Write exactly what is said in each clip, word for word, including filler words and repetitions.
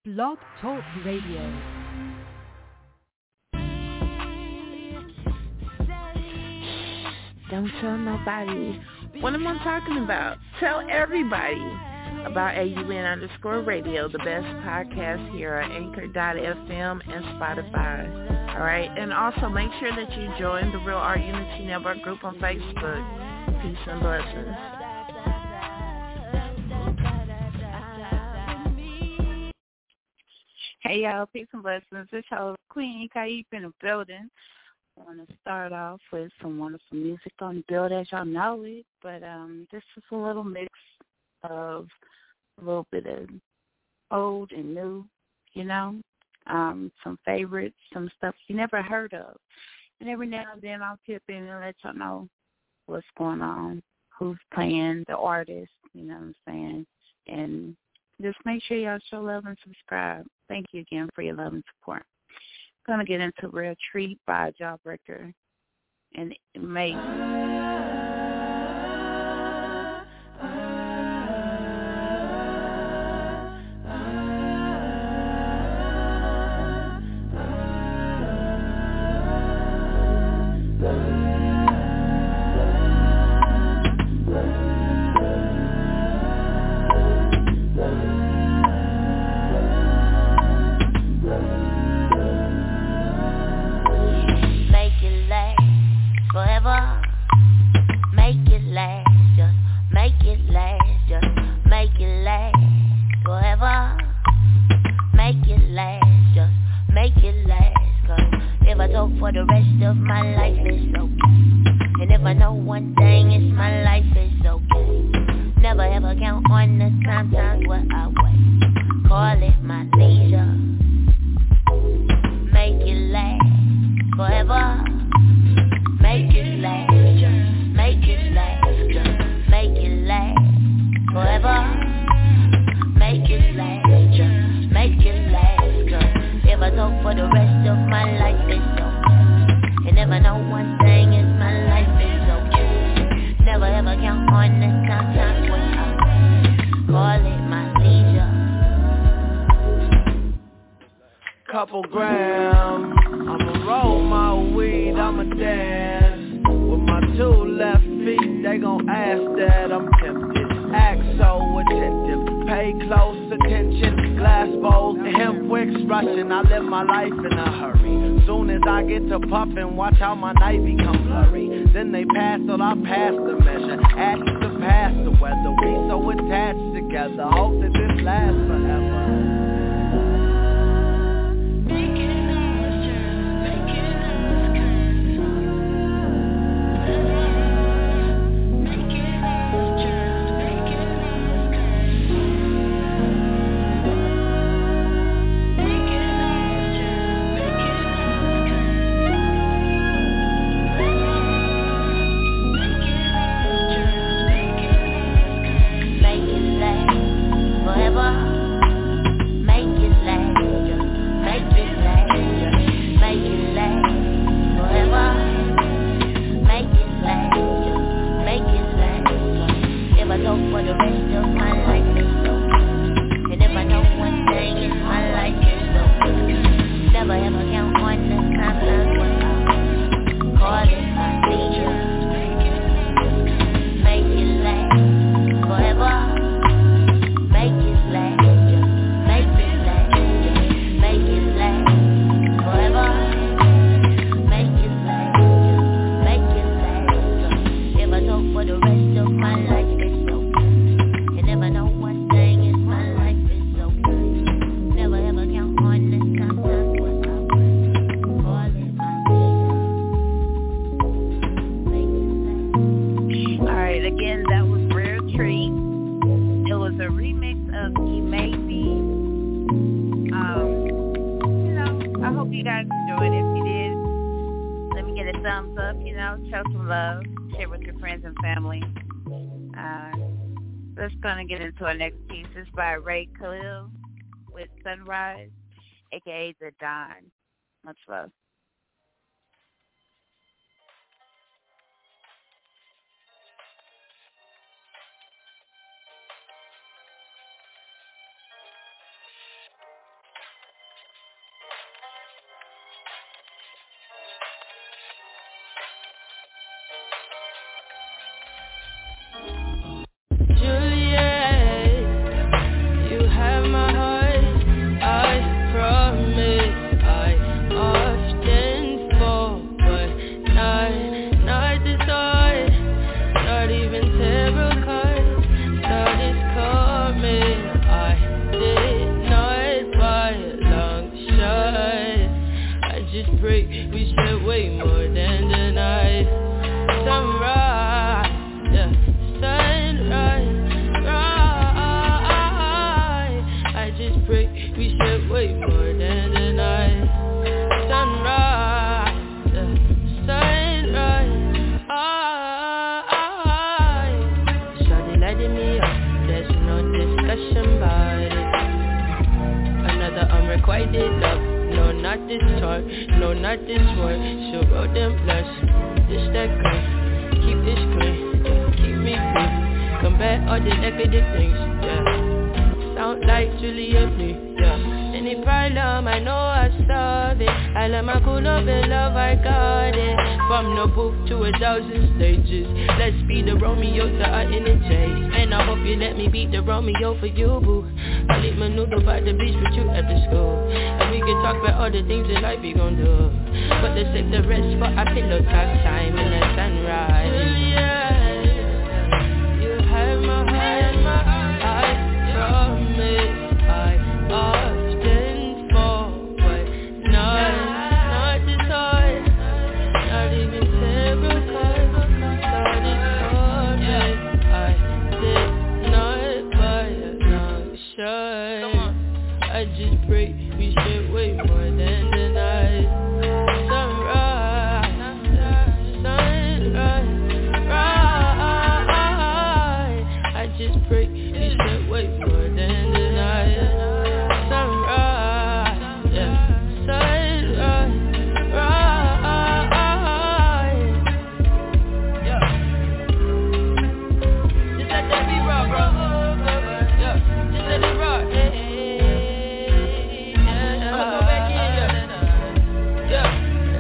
Blog Talk Radio. Don't tell nobody. What am I talking about? Tell everybody about A U N underscore radio, the best podcast here on Anchor dot F M and Spotify. All right, and also make sure that you join the Real Art Unity Network group on Facebook. Peace and blessings. Hey y'all, peace and blessings. This is Queen Kaif in the building. I want to start off with some wonderful music on the build as y'all know it, but um, this is a little mix of a little bit of old and new, you know, um, some favorites, some stuff you never heard of. And every now and then I'll tip in and let y'all know what's going on, who's playing, the artist, you know what I'm saying, and just make sure y'all show love and subscribe. Thank you again for your love and support. I'm going to get into Real Treat by Jawbreaker and May. Forever, make it last, just make it last, just make it last. Forever, make it last, just make it last. Cause if I talk for the rest of my life, it's okay. And if I know one thing, it's my life is okay. Never ever count on the time, times where I wait. Call it my leisure. Make it last, forever. Make it last, make it last, just make it last, forever. Make it last, just make it last, cause if I talk for the rest of my life, it's okay. And if I know one thing, is my life is okay. Never ever count on the time, times when I call it my leisure. Couple grams, I'ma roll my weed, I'ma dance with my two left feet, they gon' ask that I'm tempted. Act so attentive, pay close attention. Glass bowls and hemp wicks rushing, I live my life in a hurry. Soon as I get to puffin', watch how my night become blurry. Then they pass till I pass the measure, ask to pass the weather. We so attached together, hope that this lasts forever. Get into our next piece. This is by Ray Khalil with Sunrise, aka The Dawn. Much love. way more than the night. Sunrise, yeah, sunrise, rise. I just pray we should way more than the night. Sunrise, yeah, sunrise, rise. Shawty lighting me up, there's no discussion about it. Another unrequited love. No, not this time, no, not this one. She'll roll them blush, this that green. Keep this clean, yeah, keep me free. Combat all the negative things, yeah. Sound like Juliet me, yeah. Any problem, I know I solve it. I let my cool up in love, I got it. From the booth to a thousand stages. Let's be the Romeo to our inner chase. And I hope you let me beat the Romeo for you, boo. I leave my noodle by the beach with you after school. And we can talk about all the things in life we gon' do. But let's save the rest for our pillow talk time in the sunrise. Yeah, you have my heart, my heart. I promise I often fall, but not, not this hard. Not even several cuts. Not this hard, I did not buy a long shot. I just pray we should wait more than the night. Sunrise, sunrise, rise. I just pray we should wait more than the night. Sunrise, yeah, sunrise, rise. Yeah. Just let that be raw, bro. Yeah, just let it rock. Hey, hey, yeah. I'ma go back in, yeah. Yeah.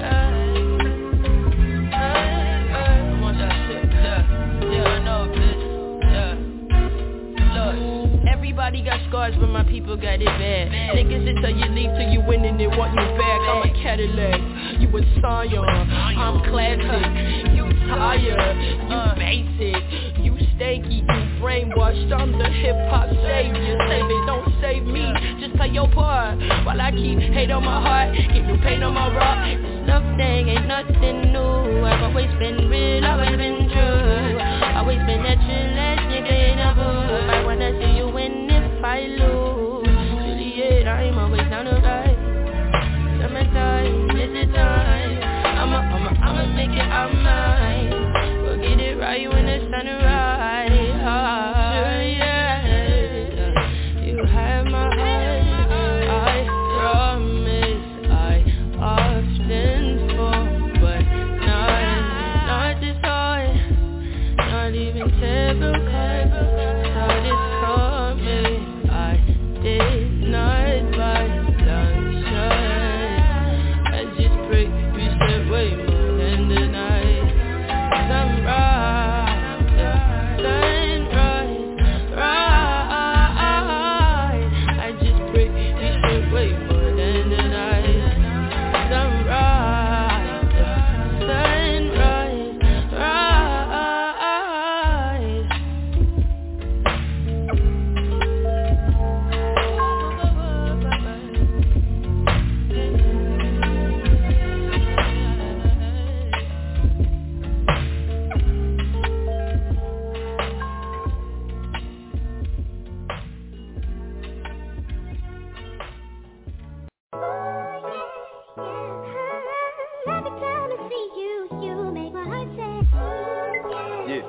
I want that shit, yeah. Yeah, I know, bitch. Yeah. Look, everybody got scars, but my people got it bad. Niggas that tell you leave till you win and they want you back. I'm a Cadillac, you a Scion. I'm classic, you tired, you basic, you stanky, you brainwashed. I'm the hip-hop savior. Save it, don't save me, just play your part. While I keep hate on my heart, keep new pain on my rock. This love thing ain't nothing new. I've always been real, always been true. Always been that chill-ass nigga in a booth. I wanna see you win if I lose. Juliet, I'm always down to ride. Summertime, is the time. I'ma, I'ma, I'ma make it out mine. We'll get it right when the sun rise. Yeah, you have my heart. I promise I often fall, but not, not this hard. Not even several cuts. Saw this coming. I did not buy long shot. I just pray we should wait more than the night. Sunrise, sunrise, rise. I just pray we should wait more than the night. Sunrise, sunrise, rise. Every time I see you, you make my heart say, Yeah.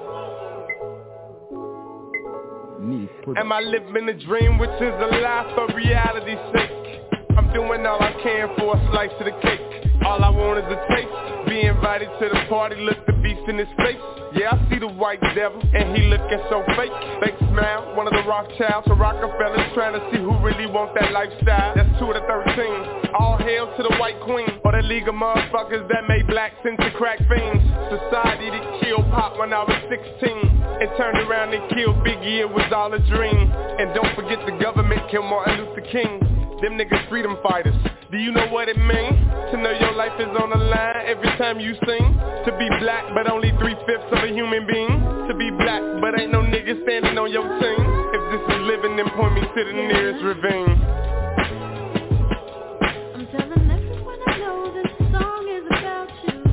Am I living a dream, which is a lie for reality's sake? I'm doing all I can for a slice of the cake. All I want is a taste. Be invited to the party, look the beast in his face. Yeah, I see the white devil, and he looking so fake. Fake smile, one of the Rothschilds or Rockefellers, trying to see who really want that lifestyle. That's two of the thirteen. All hail to the white queen, or the league of motherfuckers that made blacks into crack fiends. Society that killed Pop when I was sixteen, and turned around and killed Biggie, it was all a dream. And don't forget the government killed Martin Luther King. Them niggas freedom fighters. Do you know what it means? To know your life is on the line every time you sing. To be black but only three-fifths of a human being. To be black but ain't no nigga standing on your team. If this is living, then point me to the nearest ravine. I'm telling everyone I know this song is about you.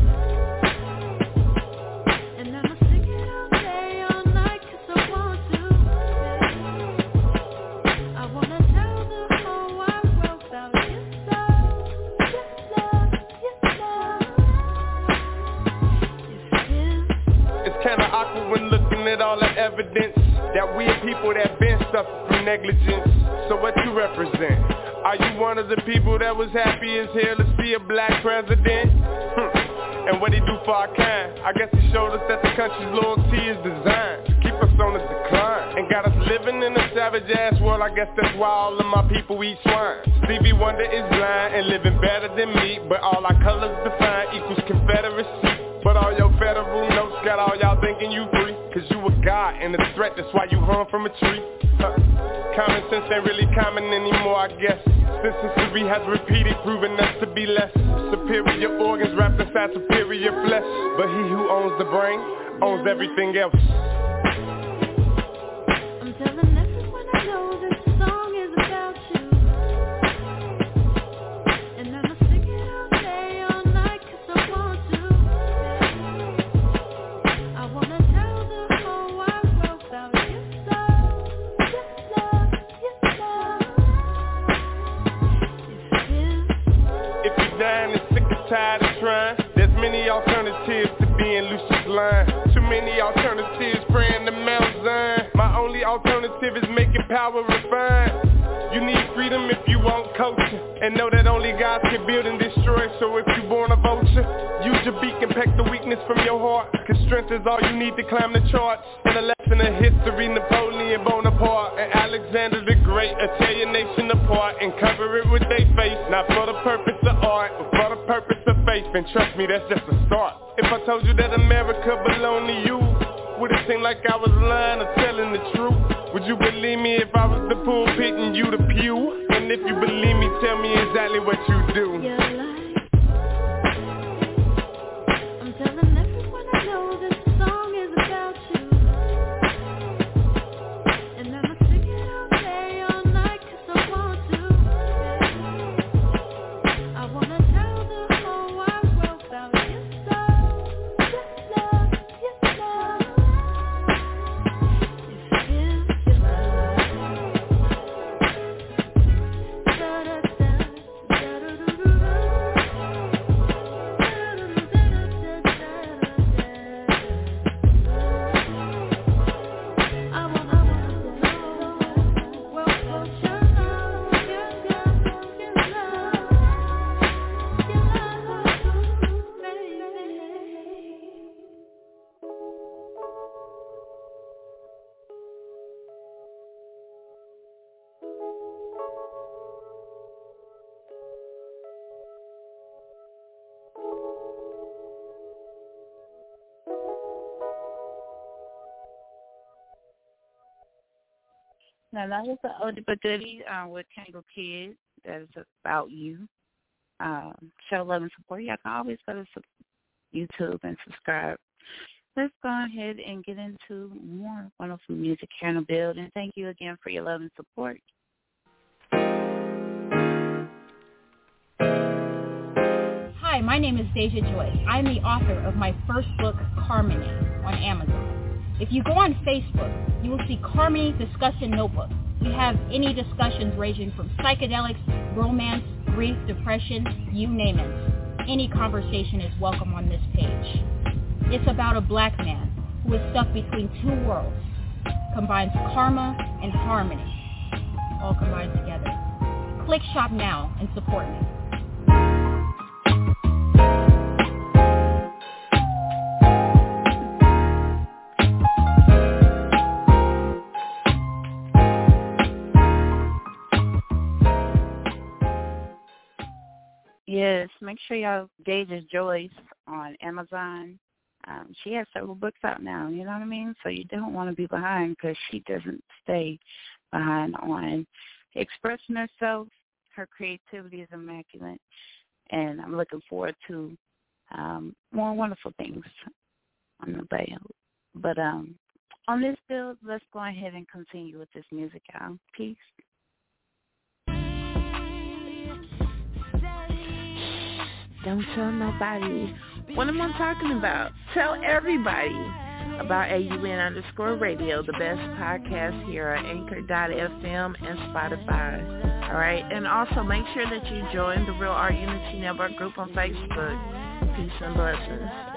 people that been suffered from negligence. So what you represent? Are you one of the people that was happy as hell to see a black president? Hmm. And what he do for our kind? I guess he showed us that the country's loyalty is designed to keep us on the decline and got us living in a savage ass world. I guess that's why all of my people eat swine. Stevie Wonder is blind and living better than me, but all our colors defined equals Confederacy. But all your federal notes got all y'all thinking you free, cause you a god and a threat, that's why you hung from a tree. Huh. Common sense ain't really common anymore, I guess. Since history has repeated, proving us to be less superior organs wrapped inside superior flesh. But he who owns the brain owns everything else. I'm telling everyone I know this song is about you, and I'ma sing it all day, all night, cause I want to. I wanna tell the whole wide world about your love, your love, your love. If you're dying and sick and tired of trying, there's many alternatives to being Lucius Line. Too many alternatives praying to Mount Zion. My only alternative is making power refined. You need freedom if you want culture, and know that only God can build and destroy. So if you're born a vulture, use your beak and peck the weakness from your heart, cause strength is all you need to climb the charts. And a lesson of history, Napoleon Bonaparte and Alexander the Great will tear your nation apart and cover it with their face. Not for the purpose of art, but for the purpose of faith. And trust me, that's just a start. If I told you that America belonged to you, would it seem like I was lying or telling the truth? Would you believe me if I was the pulpit and you the pew? And if you believe me, tell me exactly what you do. Your life. I'm telling everyone I know this song is about you, and I'ma sing it all day, all night, cause I want to. I wanna tell the whole wide world about your love, your love, your love. Now that was the oldie but goodie uh, with Tangle Kid. That is about you. Um, show love and support. Y'all can always go to YouTube and subscribe. Let's go ahead and get into more wonderful music here in the building. Thank you again for your love and support. Hi, my name is Deja Joyce. I'm the author of my first book, Carmony, on Amazon. If you go on Facebook, you will see Carmony Discussion Notebook. We have any discussions ranging from psychedelics, romance, grief, depression, you name it. Any conversation is welcome on this page. It's about a black man who is stuck between two worlds, combines karma and harmony, all combined together. Click shop now and support me. Yes, make sure y'all Deja Joyce on Amazon. Um, she has several books out now, you know what I mean? So you don't want to be behind because she doesn't stay behind on expressing herself. Her creativity is immaculate, and I'm looking forward to um, more wonderful things on the way. But um, on this build, let's go ahead and continue with this music, y'all. Peace. Don't tell nobody. What am I talking about? Tell everybody about A U N underscore radio, the best podcast here at anchor dot f m and Spotify. All right, and also make sure that you join the Real Art Unity Network group on Facebook. Peace and blessings.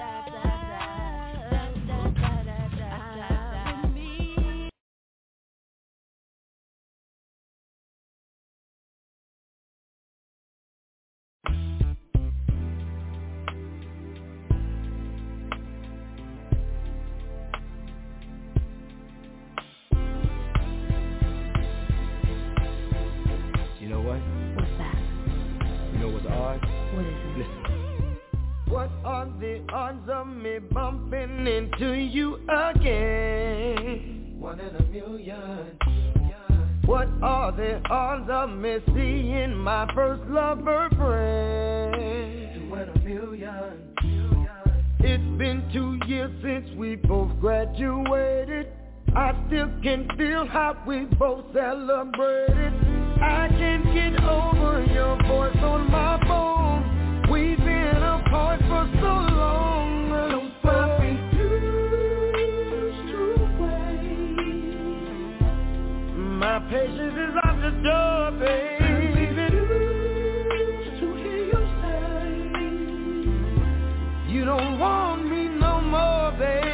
What is it? Listen. What are the odds of me bumping into you again? One in a million. What are the odds of me seeing my first lover friend? Two in a million. It's been two years since we both graduated. I still can feel how we both celebrated. I can't get over your voice on my phone. We've been apart for so long. Don't stop me used to wait. My patience is out the door, baby. To hear you say you don't want me no more, baby.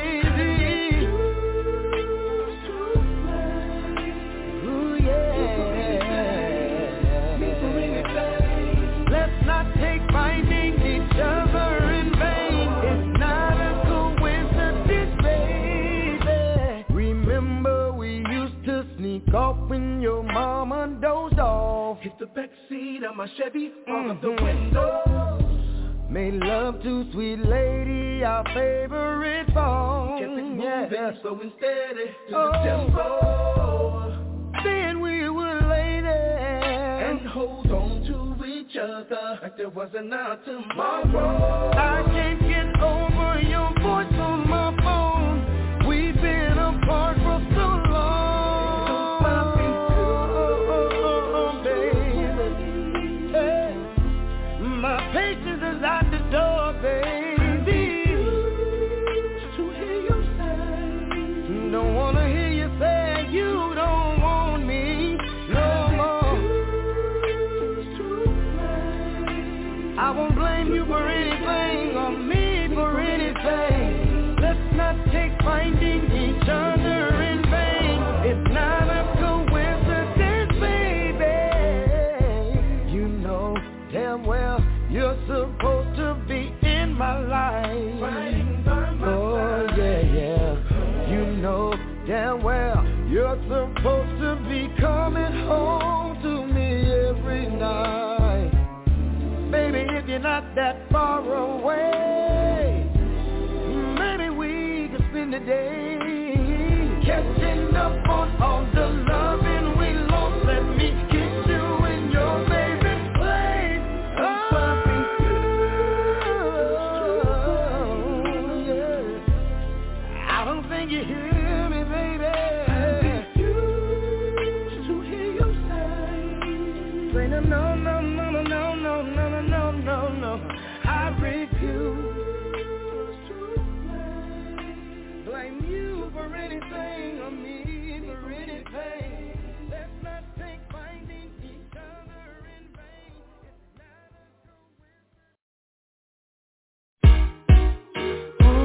Finding each other in vain. It's not a coincidence, baby. Remember we used to sneak off when your mama dozed off. Hit the back seat of my Chevy, all of the windows. Made love to sweet lady, our favorite song. Kept it moving, yeah. So instead it to oh. the tempo. Then we would lay there and hold on to each other like there wasn't a tomorrow. I can't get over your voice on my phone. We've been apart for so long. Oh, baby. Hey. My patience is out the door, baby. To hear you say, don't wanna hear you say you don't want me no more. I won't blame you for anything or me for anything. Let's not take finding each other in vain. It's not a coincidence, baby. You know damn well you're supposed to be in my life. Oh yeah, yeah. You know damn well you're supposed to be coming home to me every night. Baby, if you're not that far away, maybe we could spend the day catching up on all the loving we lost. Let me kiss you in your favorite place. Oh, yeah. I don't think you hear me, baby. I refuse to hear you say, say no, no, no, no, no, no, no, no. No, no, no, I refuse to blame, blame you for anything or me for anything. Let's not take finding each other in vain. It's not a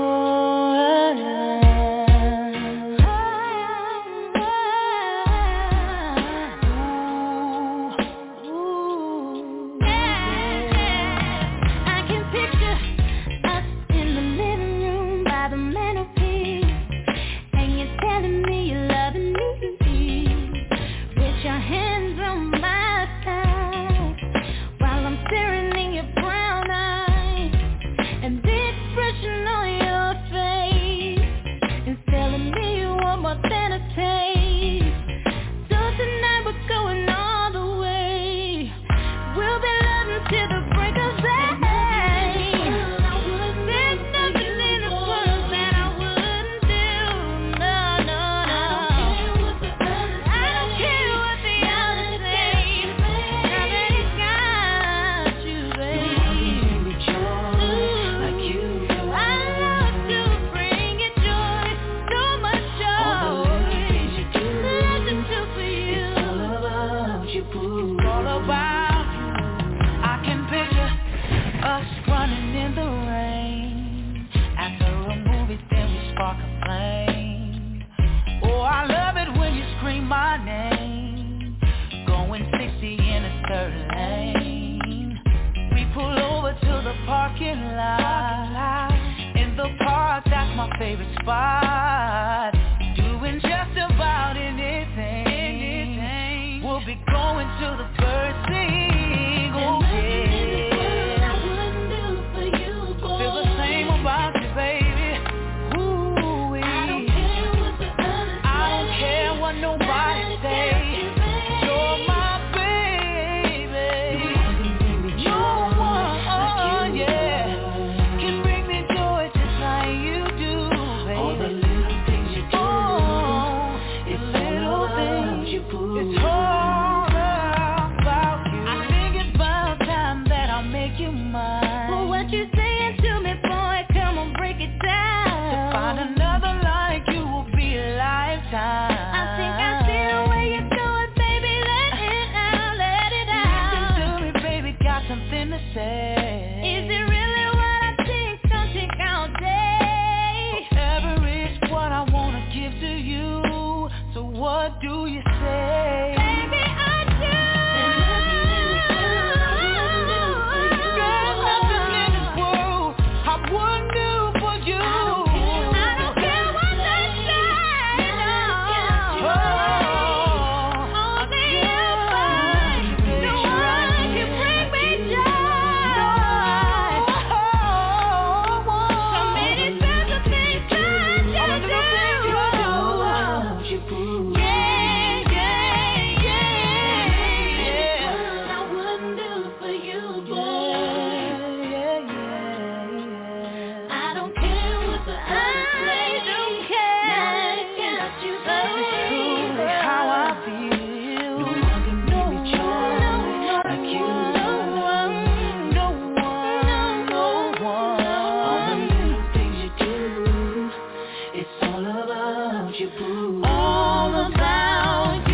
favorite spot, doing just about anything. anything. We'll be going to the first thing, oh yeah. something to say. Is it really what I think? Don't take all day. Forever is what I wanna give to you. So what do you say? Baby, I do. There's nothing in this world I wouldn't do for you. I don't care what they say. Oh, only you, the one can bring me joy. So many special things that you do. Yeah, yeah, yeah. I wouldn't do for you, boy. I don't care what the others say. I don't care. Now I got you, baby. Truly how I feel. No one can make me joy like you. No one, no one, no one. All the little things you do, it's all about you, boo. All about you.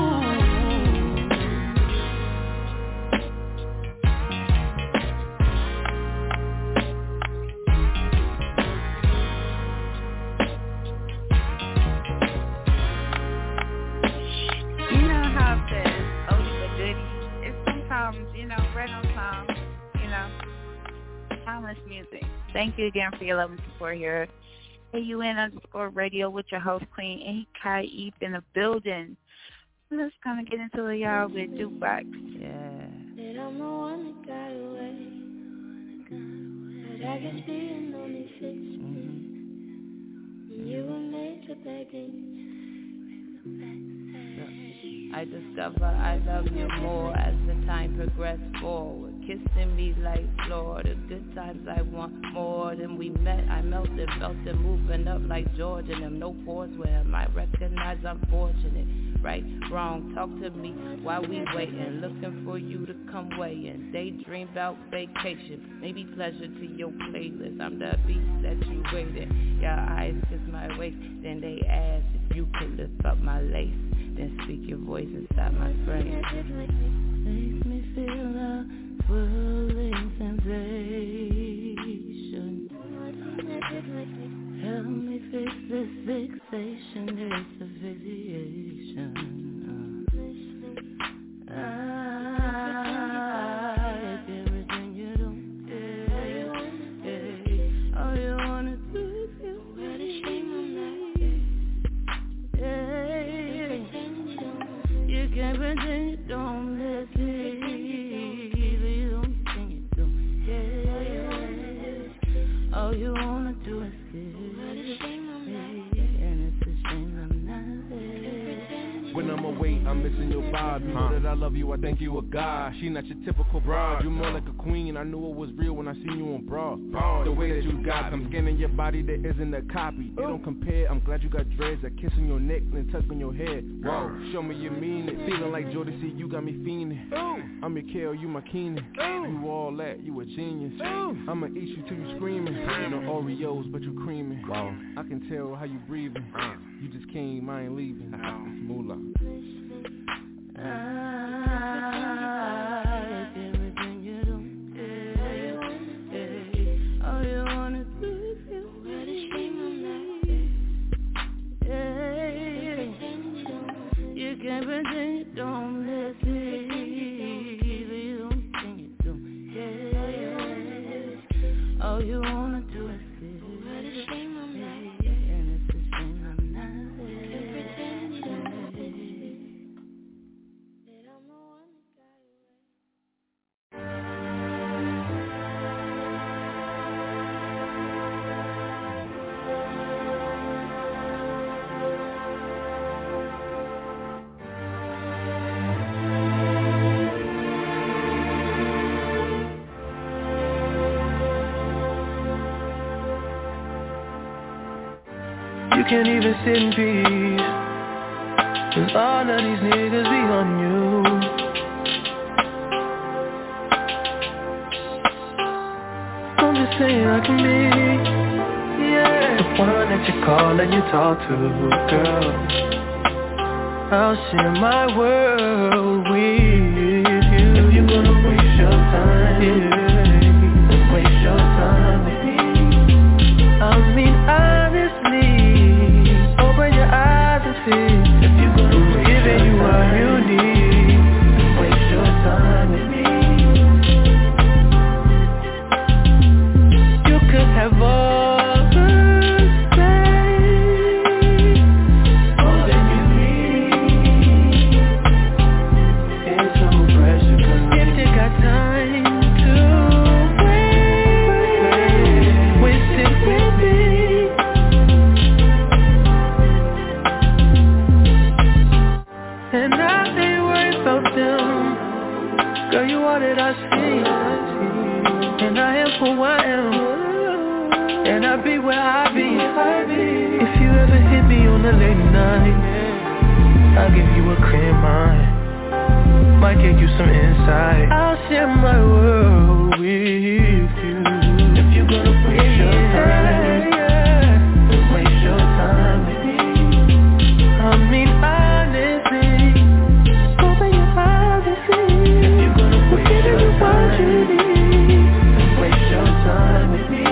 You know how it says, oldie but goodie. It's sometimes, you know, right on time, you know, timeless music. Thank you again for your love and support here. A U N underscore radio with your host, Queen A K E in the building. Let's kind of get into it, y'all, with Jukebox. Yeah. That I'm the one that got away. But I guess being only fits me. You were made to beg me. I discover I love you more as the time progressed forward. Kissing me like Florida. Good times I want more than we met. I melted, felt it moving up like George and them. No pause where I might recognize I'm fortunate. Right, wrong, talk to me while we waiting. Looking for you to come weighing. Daydream about vacation. Maybe pleasure to your playlist. I'm the beat that you waited. Your eyes kiss my waist. Then they ask if you could lift up my lace. Then speak your voice inside my brain. Makes me feel a swirling sensation. Help me fix this fixation. It's asphyxiation. I get everything you do. Yeah, yeah. All you wanna do is feel what a shame on that. Yeah, you can't pretend you don't let me. The only thing you do. Yeah, all you wanna do is give. What a shame on that. And it's a shame I'm not there. When I'm away, I'm missing your vibe. You know that I love you, I think you a god. She not your typical broad. You more like a queen, I knew it was real when I seen you on Broad. The way that you got, I'm scanning your body, there isn't a copy. They don't compare, I'm glad you got dreads that kiss on your neck and tuck on your head. Whoa, show me you mean it. Feeling like Jordan C, you got me fiending. I'm your Kale, you my Keenan. You all that, you a genius. I'ma eat you till you screaming. No Oreos, but you creaming. I can tell how you breathing. You just came, I ain't leaving. Moolah. I get everything you do. Yeah, yeah. All you wanna do is feel what a shame on that. Yeah, you can't pretend you don't let me. The only thing you do. Yeah, all you wanna do is feel what a shame on that. And it's a shame I'm not there. You can't even sit in peace, 'cause all of these niggas be on you. I'm just saying I can be, yeah, the one that you call and you talk to, girl. I'll share my world with you. If you're gonna waste your time, that I see. And I am who I am. And I be where I be. If you ever hit me on a late night, I'll give you a clear mind. Might give you some insight. I'll share my world with you. If you're gonna waste your time, then waste your time with me. I mean honestly, open your eyes and see. If you're gonna waste your time, then waste your time with me.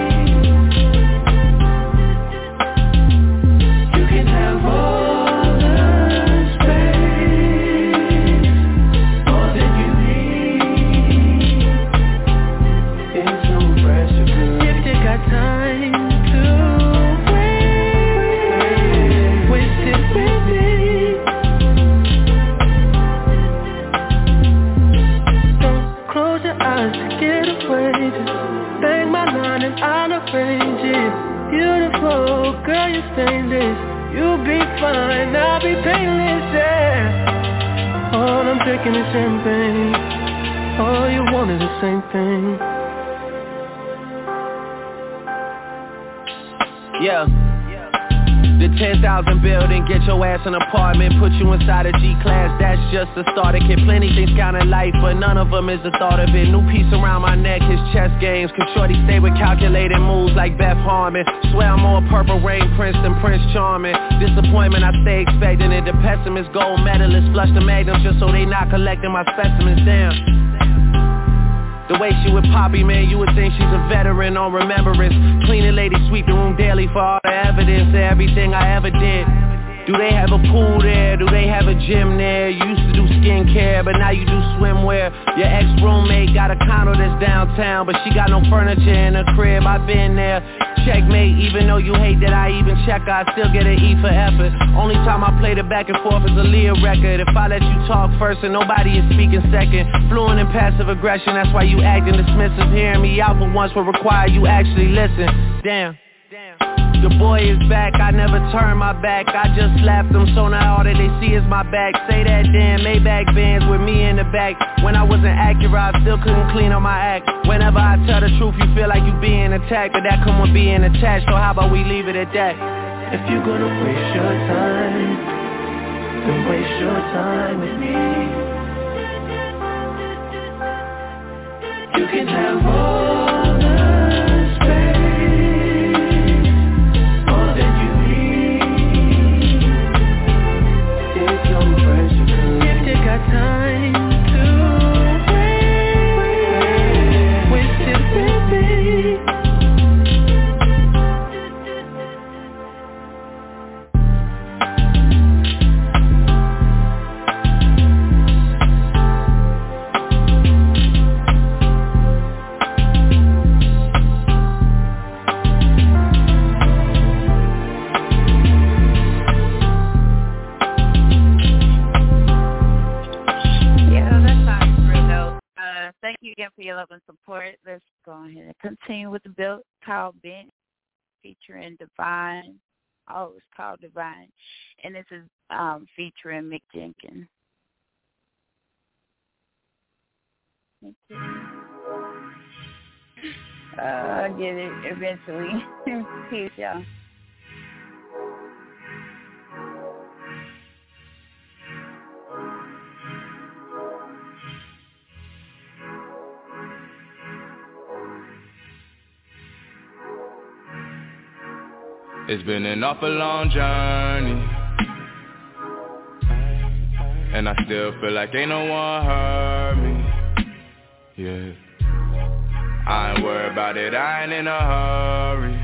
You can have all the space, more than you need. It's no pressure, girl. If you got time to waste, waste it with me. Don't close your eyes to get away. Just bang my line and I'll arrange it. Beautiful, girl, you're stainless. You'll be fine, I'll be painless, yeah. All I'm drinking is champagne. All you want is the same thing. Yeah. The ten thousand building, get your ass an apartment, put you inside a G-Class, that's just a starter kit. Plenty things count in life, but none of them is the thought of it. New piece around my neck, his chess games. Could shorty stay with calculated moves like Beth Harmon. Swear I'm more Purple Rain Prince than Prince Charming. Disappointment, I stay expecting it. The pessimist, gold medalist, flush the magnums just so they not collecting my specimens down. The way she with Poppy, man, you would think she's a veteran on remembrance. Cleaning lady, sweep the room daily for all the evidence of everything I ever did. Do they have a pool there? Do they have a gym there? You used to do skincare, but now you do swimwear. Your ex-roommate got a condo that's downtown, but she got no furniture in her crib. I've been there. Checkmate, even though you hate that I even check, I still get an E for effort. Only time I played it back and forth is a Leah record. If I let you talk first and nobody is speaking second. Fluent in passive aggression, that's why you acting dismissive. Hearing me out for once will require you actually listen. Damn. The boy is back, I never turn my back. I just slapped him, so now all that they see is my back. Say that damn Maybach Benz with me in the back. When I wasn't accurate, I still couldn't clean on my act. Whenever I tell the truth, you feel like you being attacked, but that come with being attached, so how about we leave it at that? If you're gonna waste your time, then waste your time with me. You can have all the time to waste, waste it with me. Thank you again for your love and support. Let's go ahead and continue with the build called Bent, featuring Divine. Oh, it's called Divine. And this is um, featuring Mick Jenkins. Uh, I'll get it eventually. Peace, y'all. It's been an awful long journey, and I still feel like ain't no one hurt me. Yeah, I ain't worried about it, I ain't in a hurry.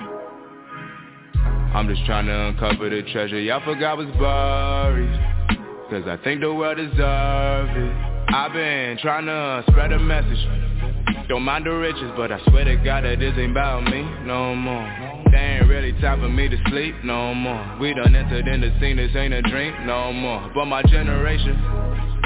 I'm just trying to uncover the treasure y'all forgot was buried, cause I think the world deserves it. I've been trying to spread a message, don't mind the riches, but I swear to God that this ain't about me no more. They ain't really time for me to sleep no more. We done entered in the scene, this ain't a dream no more. But my generation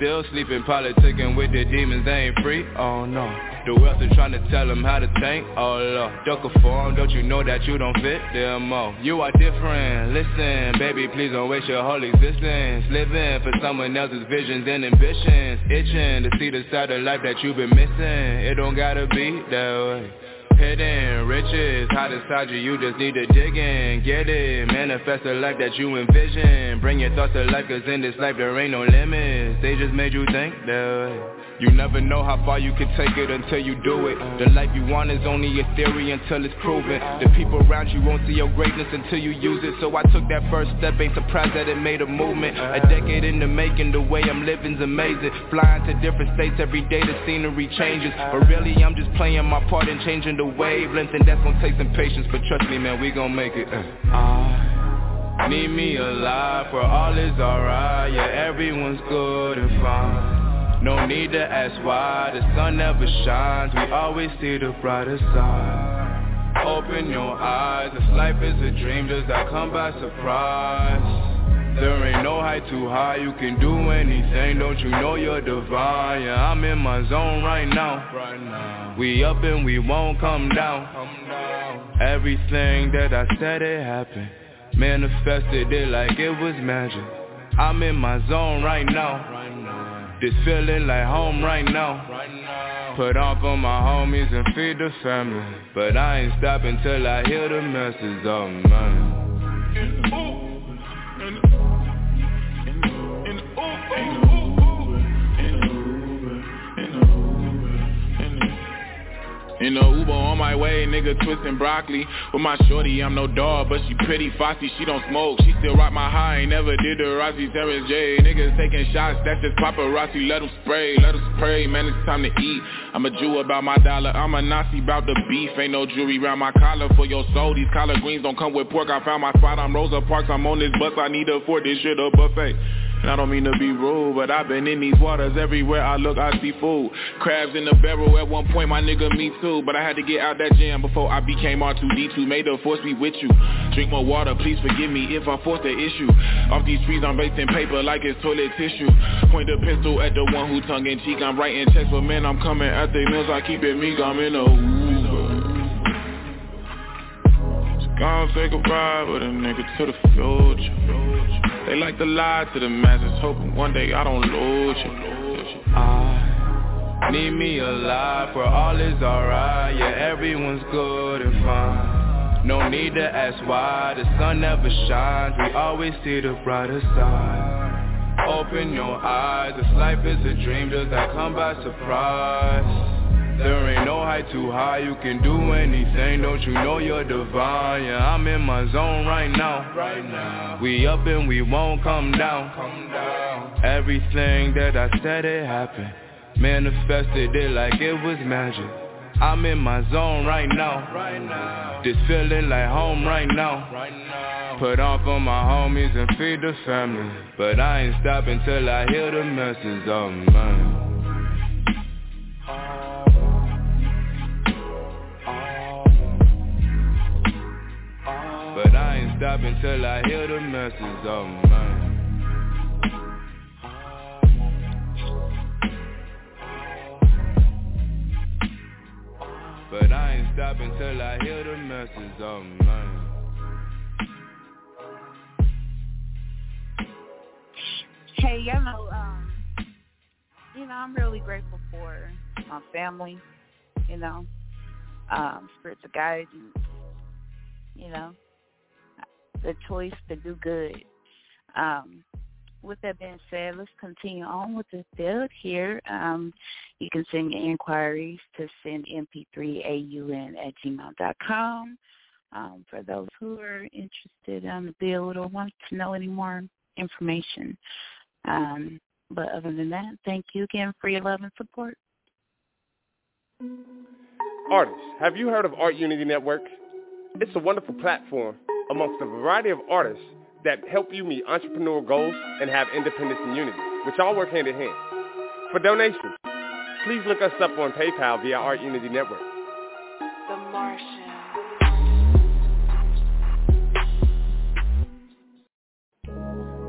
still sleeping, politicking with the demons, they ain't free, oh no. The wealth is trying to tell them how to think, oh Lord. Don't conform, don't you know that you don't fit them all? You are different, listen, baby, please don't waste your whole existence living for someone else's visions and ambitions, itching to see the side of life that you've been missing. It don't gotta be that way. Hidden riches, hide inside you, you just need to dig in, get it, manifest a life that you envision. Bring your thoughts to life, cause in this life there ain't no limits. They just made you think that way. You never know how far you can take it until you do it. The life you want is only a theory until it's proven. The people around you won't see your greatness until you use it. So I took that first step, ain't surprised that it made a movement. A decade in the making, the way I'm living's amazing. Flying to different states every day, the scenery changes. But really I'm just playing my part in changing the wavelength. And that's gonna take some patience, but trust me man, we gon' make it. I need me alive where all is alright. Yeah, everyone's good and fine. No need to ask why, the sun never shines. We always see the brighter side. Open your eyes, this life is a dream, does that come by surprise? There ain't no height too high, you can do anything, don't you know you're divine? Yeah, I'm in my zone right now, right now. We up and we won't come down. come down Everything that I said it happened, manifested it like it was magic. I'm in my zone right now, right now. This feeling like home right now. right now Put on for my homies and feed the family, but I ain't stopping till I hear the message, oh man. In the Uber on my way, nigga twisting broccoli. With my shorty, I'm no dog, but she pretty foxy. She don't smoke, she still rock my high. Ain't never did the Rossi, Terrence J. Niggas taking shots, that's just paparazzi. Let them spray, let them spray, man, it's time to eat. I'm a Jew about my dollar, I'm a Nazi about the beef. Ain't no jewelry around my collar for your soul. These collard greens don't come with pork. I found my spot, I'm Rosa Parks. I'm on this bus, I need to afford this shit a buffet. And I don't mean to be rude, but I've been in these waters. Everywhere I look, I see food. Crabs in the barrel, at one point, my nigga, me too. But I had to get out that jam before I became R two D two. Made the force be with you. Drink more water, please forgive me if I force the issue. Off these trees, I'm basting paper like it's toilet tissue. Point the pistol at the one who tongue in cheek. I'm writing checks, but man, I'm coming at the meals. I keep it meek, I'm in a Uber. Gonna take a ride with a nigga to the future. They like to lie to the masses, hoping one day I don't lose you. I need me alive where all is alright. Yeah, everyone's good and fine. No need to ask why, the sun never shines. We always see the brighter side. Open your eyes, this life is a dream, does that come by surprise? There ain't no height too high, you can do anything, don't you know you're divine? Yeah, I'm in my zone right now, right now. We up and we won't come down, come down Everything that I said it happened, manifested it like it was magic. I'm in my zone right now, right now. This feeling like home right now, right now. Put on for my homies and feed the family, but I ain't stopping till I hear the message, oh man. But I ain't stopping till I hear the message, oh man. But I ain't stopping till I hear the message, oh man. Hey, you know, um, you know, I'm really grateful for my family, you know, um, spiritual guidance, you know, the choice to do good. Um, with that being said, let's continue on with the build here. Um, you can send your inquiries to send M P three A U N at gmail dot com. Um, for those who are interested in the build or want to know any more information. Um, but other than that, thank you again for your love and support. Artists, have you heard of Art Unity Network? It's a wonderful platform amongst a variety of artists that help you meet entrepreneurial goals and have independence and unity, which all work hand in hand. For donations, please look us up on PayPal via Art Unity Network. The Martian.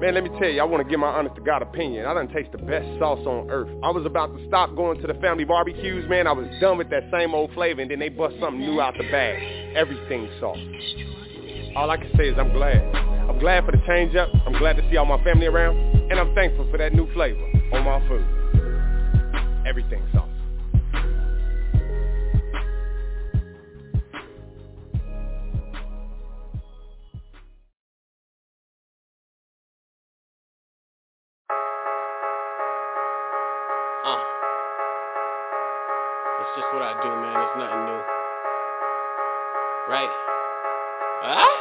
Man, let me tell you, I want to give my honest to God opinion. I done taste the best sauce on earth. I was about to stop going to the family barbecues, man. I was done with that same old flavor, and then they bust something new out the bag. Everything sauce. All I can say is I'm glad. I'm glad for the change up. I'm glad to see all my family around, and I'm thankful for that new flavor on my food. Everything sauce. Just what I do, man. It's nothing new. Right? Ah!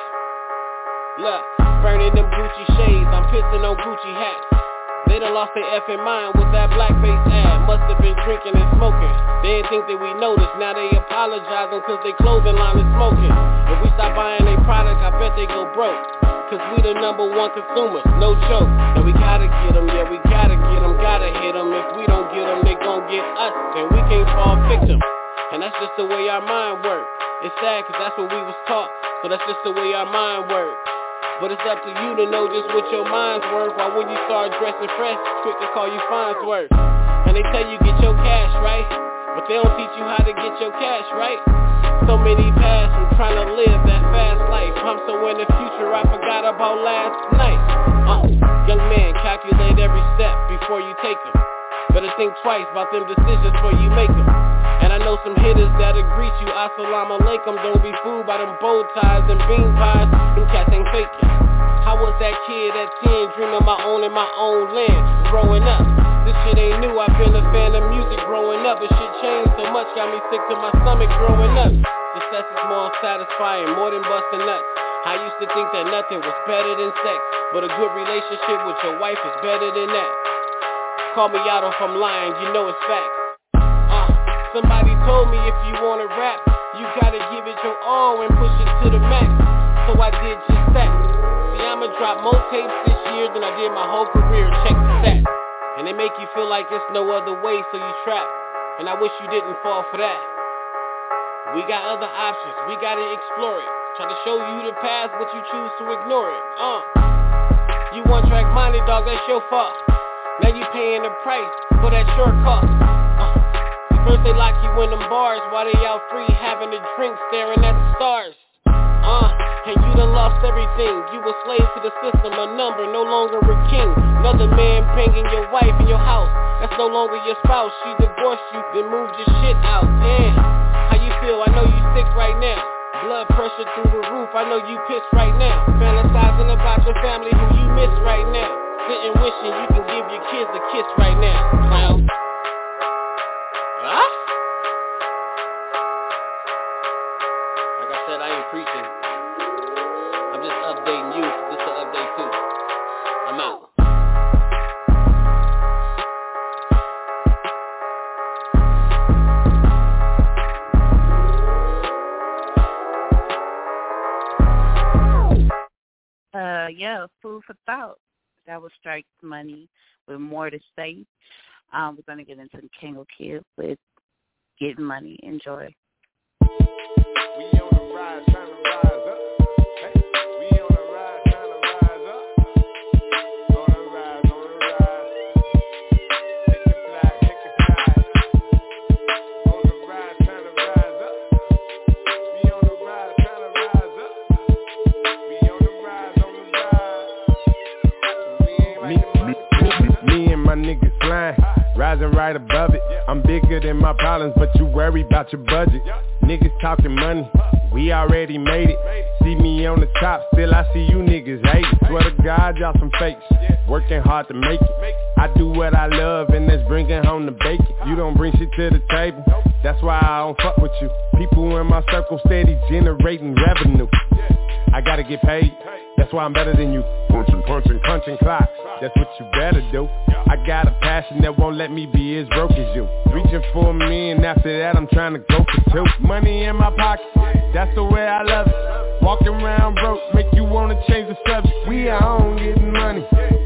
Look, burning them Gucci shades. I'm pissing on Gucci hats. They done lost their effing mind with that blackface ad. Must have been drinking and smoking. They didn't think that we noticed. Now they apologizing cause their clothing line is smoking. If we stop buying their product, I bet they go broke. Cause we the number one consumers, no joke. And we gotta get them, yeah, we gotta get them, gotta hit them. If we don't get them, they gon' get us, and we can't fall victim. And that's just the way our mind work. It's sad cause that's what we was taught, so that's just the way our mind work. But it's up to you to know just what your mind's worth. While when you start dressing fresh, quick to call you Farnsworth. And they tell you get your cash, right? But they don't teach you how to get your cash, right? So many paths from trying to live that fast life. I'm so in the future I forgot about last night. uh, Young man, calculate every step before you take them. Better think twice about them decisions before you make them. And I know some hitters that'll greet you, assalamu alaikum. Don't be fooled by them bow ties and bean pies. Them cats ain't faking. I was that kid at ten, dreaming my own in my own land. Growing up, this shit ain't new, I've been a fan of music growing up. But shit changed so much, got me sick to my stomach growing up. Success is more satisfying, more than busting nuts. I used to think that nothing was better than sex, but a good relationship with your wife is better than that. Call me out if I'm lying, you know it's facts. uh, Somebody told me if you wanna rap, you gotta give it your all and push it to the max. So I did just that. See, I'ma drop more tapes this year than I did my whole career, check the stats. And they make you feel like it's no other way, so you trap. And I wish you didn't fall for that. We got other options, we gotta explore it. Try to show you the path, but you choose to ignore it. Uh, You one track minded, dog, that's your fault. Now you paying the price for that short cost. uh, First they lock you in them bars while they out free having a drink staring at the stars. Uh, and you done lost everything. You a slave to the system, a number, no longer a king. Another man banging your wife in your house. That's no longer your spouse. She divorced you, then moved your shit out. Damn, how you feel? I know you sick right now. Blood pressure through the roof, I know you pissed right now. Fantasizing about your family who you miss right now. Sitting wishing you can give your kids a kiss right now. Clown. Huh? Like I said, I ain't preaching. I'm just updating you. This is an update too. I'm out. Uh, yeah, food for thought. That was Strike Money with More to Say. Um, we're going to get into the Kango Kid with Getting Money. Enjoy. We on the rise, trying to rise up. Hey, we on the rise, trying to rise up. On the rise, on the rise. Take it fly, take it fly. On the rise, trying to rise up. We on the rise, trying to rise up. We on the rise, on the rise. We ain't like the money. Me and my niggas flying, rising right above it. I'm bigger than my problems, but you worry about your budget. Niggas talking money, we already made it. See me on the top, still I see you niggas hate it. Swear to God, y'all some fakes, working hard to make it. I do what I love, and that's bringing home the bacon. You don't bring shit to the table, that's why I don't fuck with you. People in my circle steady generating revenue. I gotta get paid, that's why I'm better than you. Punching, punching, punching clocks, that's what you better do. I got a passion that won't let me be as broke as you. Reaching for me, and after that I'm trying to go for two. Money in my pocket, that's the way I love it. Walking around broke, make you wanna change the subject. We are on getting money,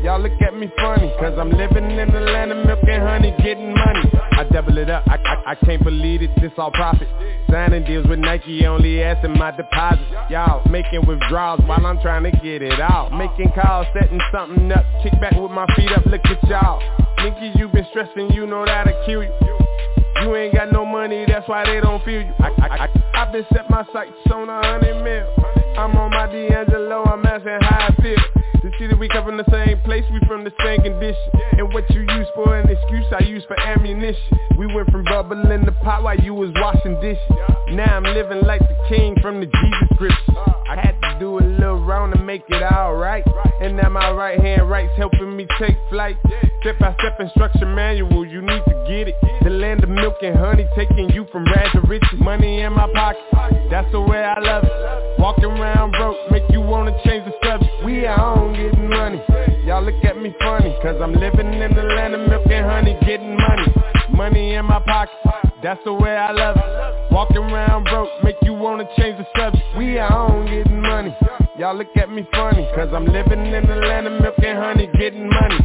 Y'all look at me funny, cause I'm living in the land of milk and honey, getting money. I double it up, I, I, I can't believe it, this all profit. Signing deals with Nike, only asking my deposit. Y'all making withdrawals while I'm trying to get it out. Making calls, setting something up, kick back with my feet up, look at y'all. Niggas, you been stressing, you know that'll kill you. You ain't got no money, that's why they don't feel you. I, I, I, I've been set my sights on a hundred mil. I'm on my D'Angelo, I'm asking how I feel. To see that we come from the same place, we from the same condition. And what you use for an excuse, I use for ammunition. We went from bubbling the pot while you was washing dishes. Now I'm living like the king from the Jesus scriptures. I had to do a little wrong to make it alright. And now my right hand right's helping me take flight. Step by step instruction manual, you need to get it. The land of milk and honey, taking you from rags to riches. Money in my pocket, that's the way I love it. Walking around broke, make you wanna change the subject. We are on getting money. Y'all look at me funny, cause I'm living in the land of milk and honey, getting money. Money in my pocket, that's the way I love it. Walking around broke, make you wanna change the subject. We are on getting money. Y'all look at me funny, cause I'm living in the land of milk and honey, getting money.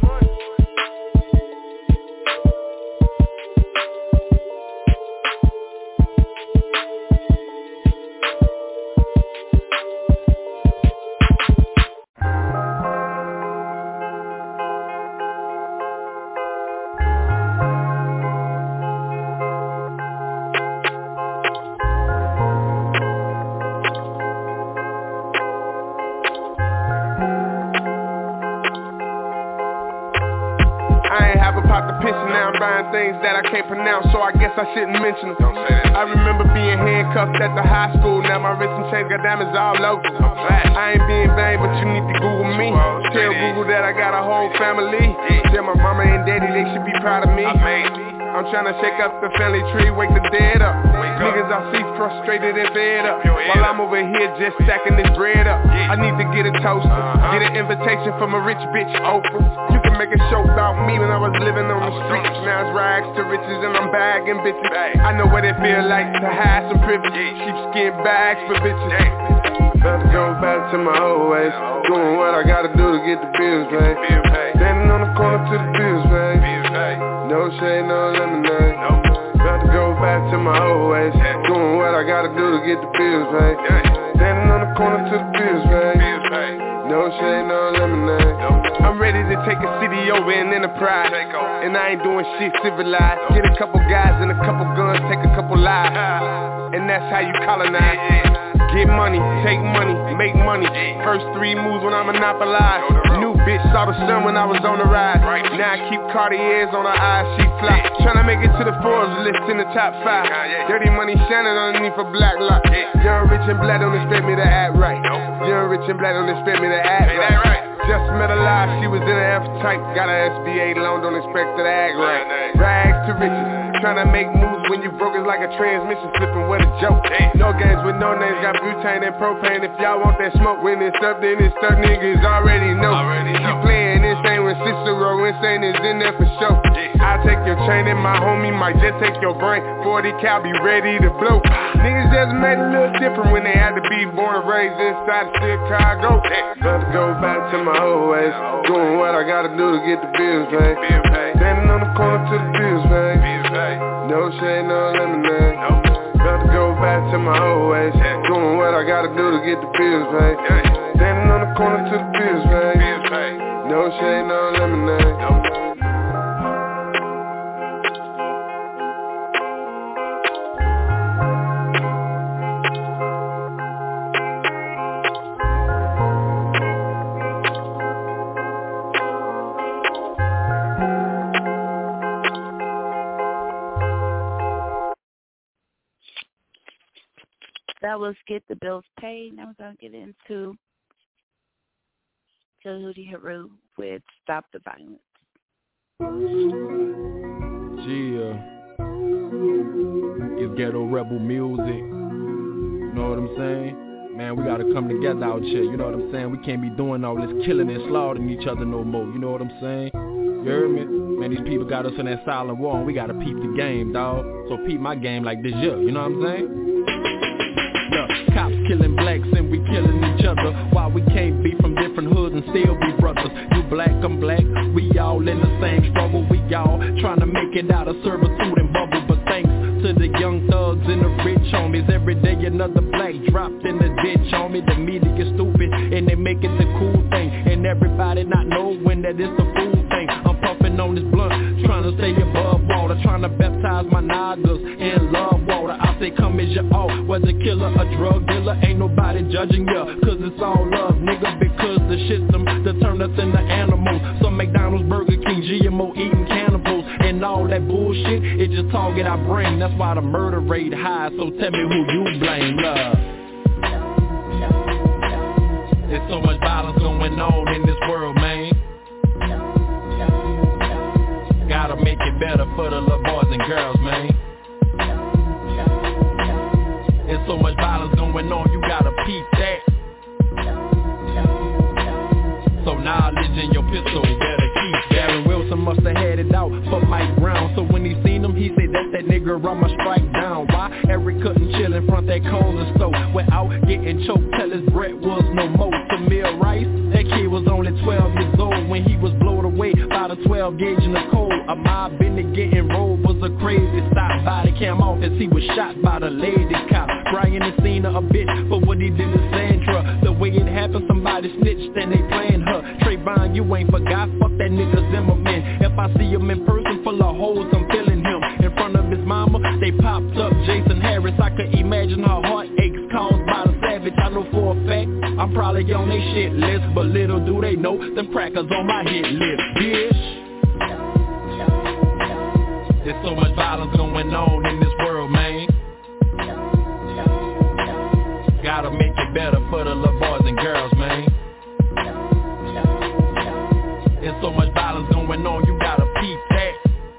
Things that I can't pronounce, so I guess I shouldn't mention them. I remember being handcuffed at the high school. Now my wrist and chains got diamonds all over. I ain't being vain, but you need to Google me. Tell Google that I got a whole family. Tell my mama and daddy they should be proud of me. I'm trying to shake up the family tree, wake the dead up. Niggas I see frustrated and fed up, while I'm over here just stacking this bread up. I need to get a toaster, get an invitation from a rich bitch, Oprah. You can make a show about me when I was living on the streets. Now it's rags to riches and I'm bagging bitches. I know what it feel like to have some privilege. Sheepskin bags for bitches. About to go back to my old ways, doing what I gotta do to get the bills paid. Standing on the corner to the bills paid. No shade, no lemonade. About to go back to my old ways, doing what I gotta do to get the bills paid. Standing on the corner to the bills paid. No shade, no lemonade. I'm ready to take a city over in enterprise, and I ain't doing shit civilized. Get a couple guys and a couple guns, take a couple lives, and that's how you colonize. Get money, take money, make money. First three moves when I monopolize. New bitch saw the sun when I was on the ride. Now I keep Cartiers on her eyes, she fly. Tryna make it to the Forbes list in the top five. Dirty money shining underneath a black lock. Young rich and black don't expect me to act right. Young rich and black don't expect me to act right. Just met her live, she was in an F-type. Got an S B A loan, don't expect her to act right. Rags to riches, tryna make moves when you broke it's like a transmission slipping with a joke. No games with no names, got butane and propane. If y'all want that smoke, when it's up, then it's up, niggas already know. She playing insane when Cicero insane is in there for show. I'll take your chain and my homie might just take your brain. forty cal be ready to blow. Niggas just made a little different when they had to be born and raised inside of Chicago. About to go back to my old ways, doing what I gotta do to get the bills paid. Standing on the corner to the bills paid. No shade, no lemonade. About to go back to my old ways, doing what I gotta do to get the bills paid. Standing on the corner to the bills paid. No shade, no lemonade. That was Get the Bills Paid. Now we're going to get into Jahudi Haru with Stop the Violence. Yeah. It's ghetto rebel music. You know what I'm saying? Man, we got to come together out here. You know what I'm saying? We can't be doing all this killing and slaughtering each other no more. You know what I'm saying? You heard me? Man, these people got us in that silent war, and we got to peep the game, dog. So peep my game like this year. You know what I'm saying? Cops killing blacks and we killing each other. Why we can't be from different hoods and still be brothers? You black, I'm black, we all in the same struggle. We all trying to make it out of servitude and bubble. But thanks to the young thugs and the rich homies, every day another black dropped in the ditch, homie. The media stupid and they make it the cool thing, and everybody not knowing that it's the fool thing. I'm puffing on this blunt, trying to stay above water, trying to baptize my niggas in love water. I say come as you are, whether killer or drug dealer, ain't nobody judging ya, cause it's all love, nigga, because the system that turned us into animals. Some McDonald's, Burger King, G M O eating cannibals, and all that bullshit, it just target our brain. That's why the murder rate high, so tell me who you blame, love. There's so much violence going on in this world, man. Gotta make it better for the little boys and girls, man. There's so much violence going on, you gotta peep that. So knowledge in your pistol, better keep that. Darren Wilson must have had it out for Mike Brown, so when he seen him, he said that's that nigga, I'ma strike down. Why? Eric couldn't chill in front that corner store without getting choked till his breath was no more. Tamir Rice, that kid was only twelve years old when he was blown away by the twelve gauge in the cold. A mob Bennett getting rolled was a crazy stop. Body cam off as he was shot by the lady cop. Brian has seen her a bit for what he did to Sandra. The way it happened, somebody snitched and they playing her. Trayvon, you ain't forgot, fuck that nigga Zimmerman. If I see him in person full of hoes, I'm feeling him. In front of his mama, they popped up Jason Harris. I could imagine her heart aches caused by the savage. I know for a fact, I'm probably on they shit list, but little do they know, them crackers on my hit list, bitch. There's so much violence going on in this world, man. Gotta make it better for the little boys and girls, man. There's so much violence going on, you gotta peep that.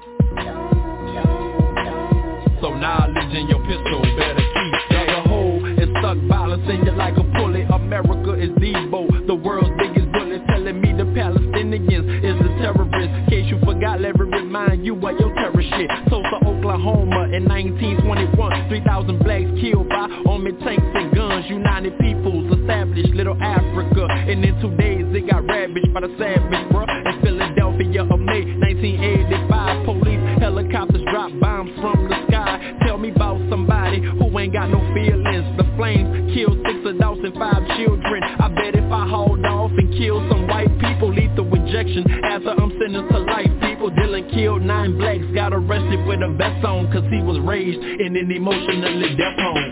So knowledge in your pistol, better keep that. As a whole, it's stuck violence in you like a pulley. America is Debo, the world's biggest bully, telling me the Palestinians is the terrorists. In case you forgot, let me remind you of your terror shit. Tulsa, Oklahoma in nineteen twenty-one, three thousand blacks killed by army tanks and guns. United Peoples established Little Africa, and in two days it got ravaged by the savage, bruh. In Philadelphia of May nineteen eighty-five, police helicopters dropped bombs from the sky. Tell me about somebody who ain't got no feelings. The flames killed six adults and five children. I bet if I hauled off and killed some white people, lethal injection after I'm sentenced to life. People, Dylan killed nine blacks, got arrested with a vest on, cause he was raised in an emotionally deaf home.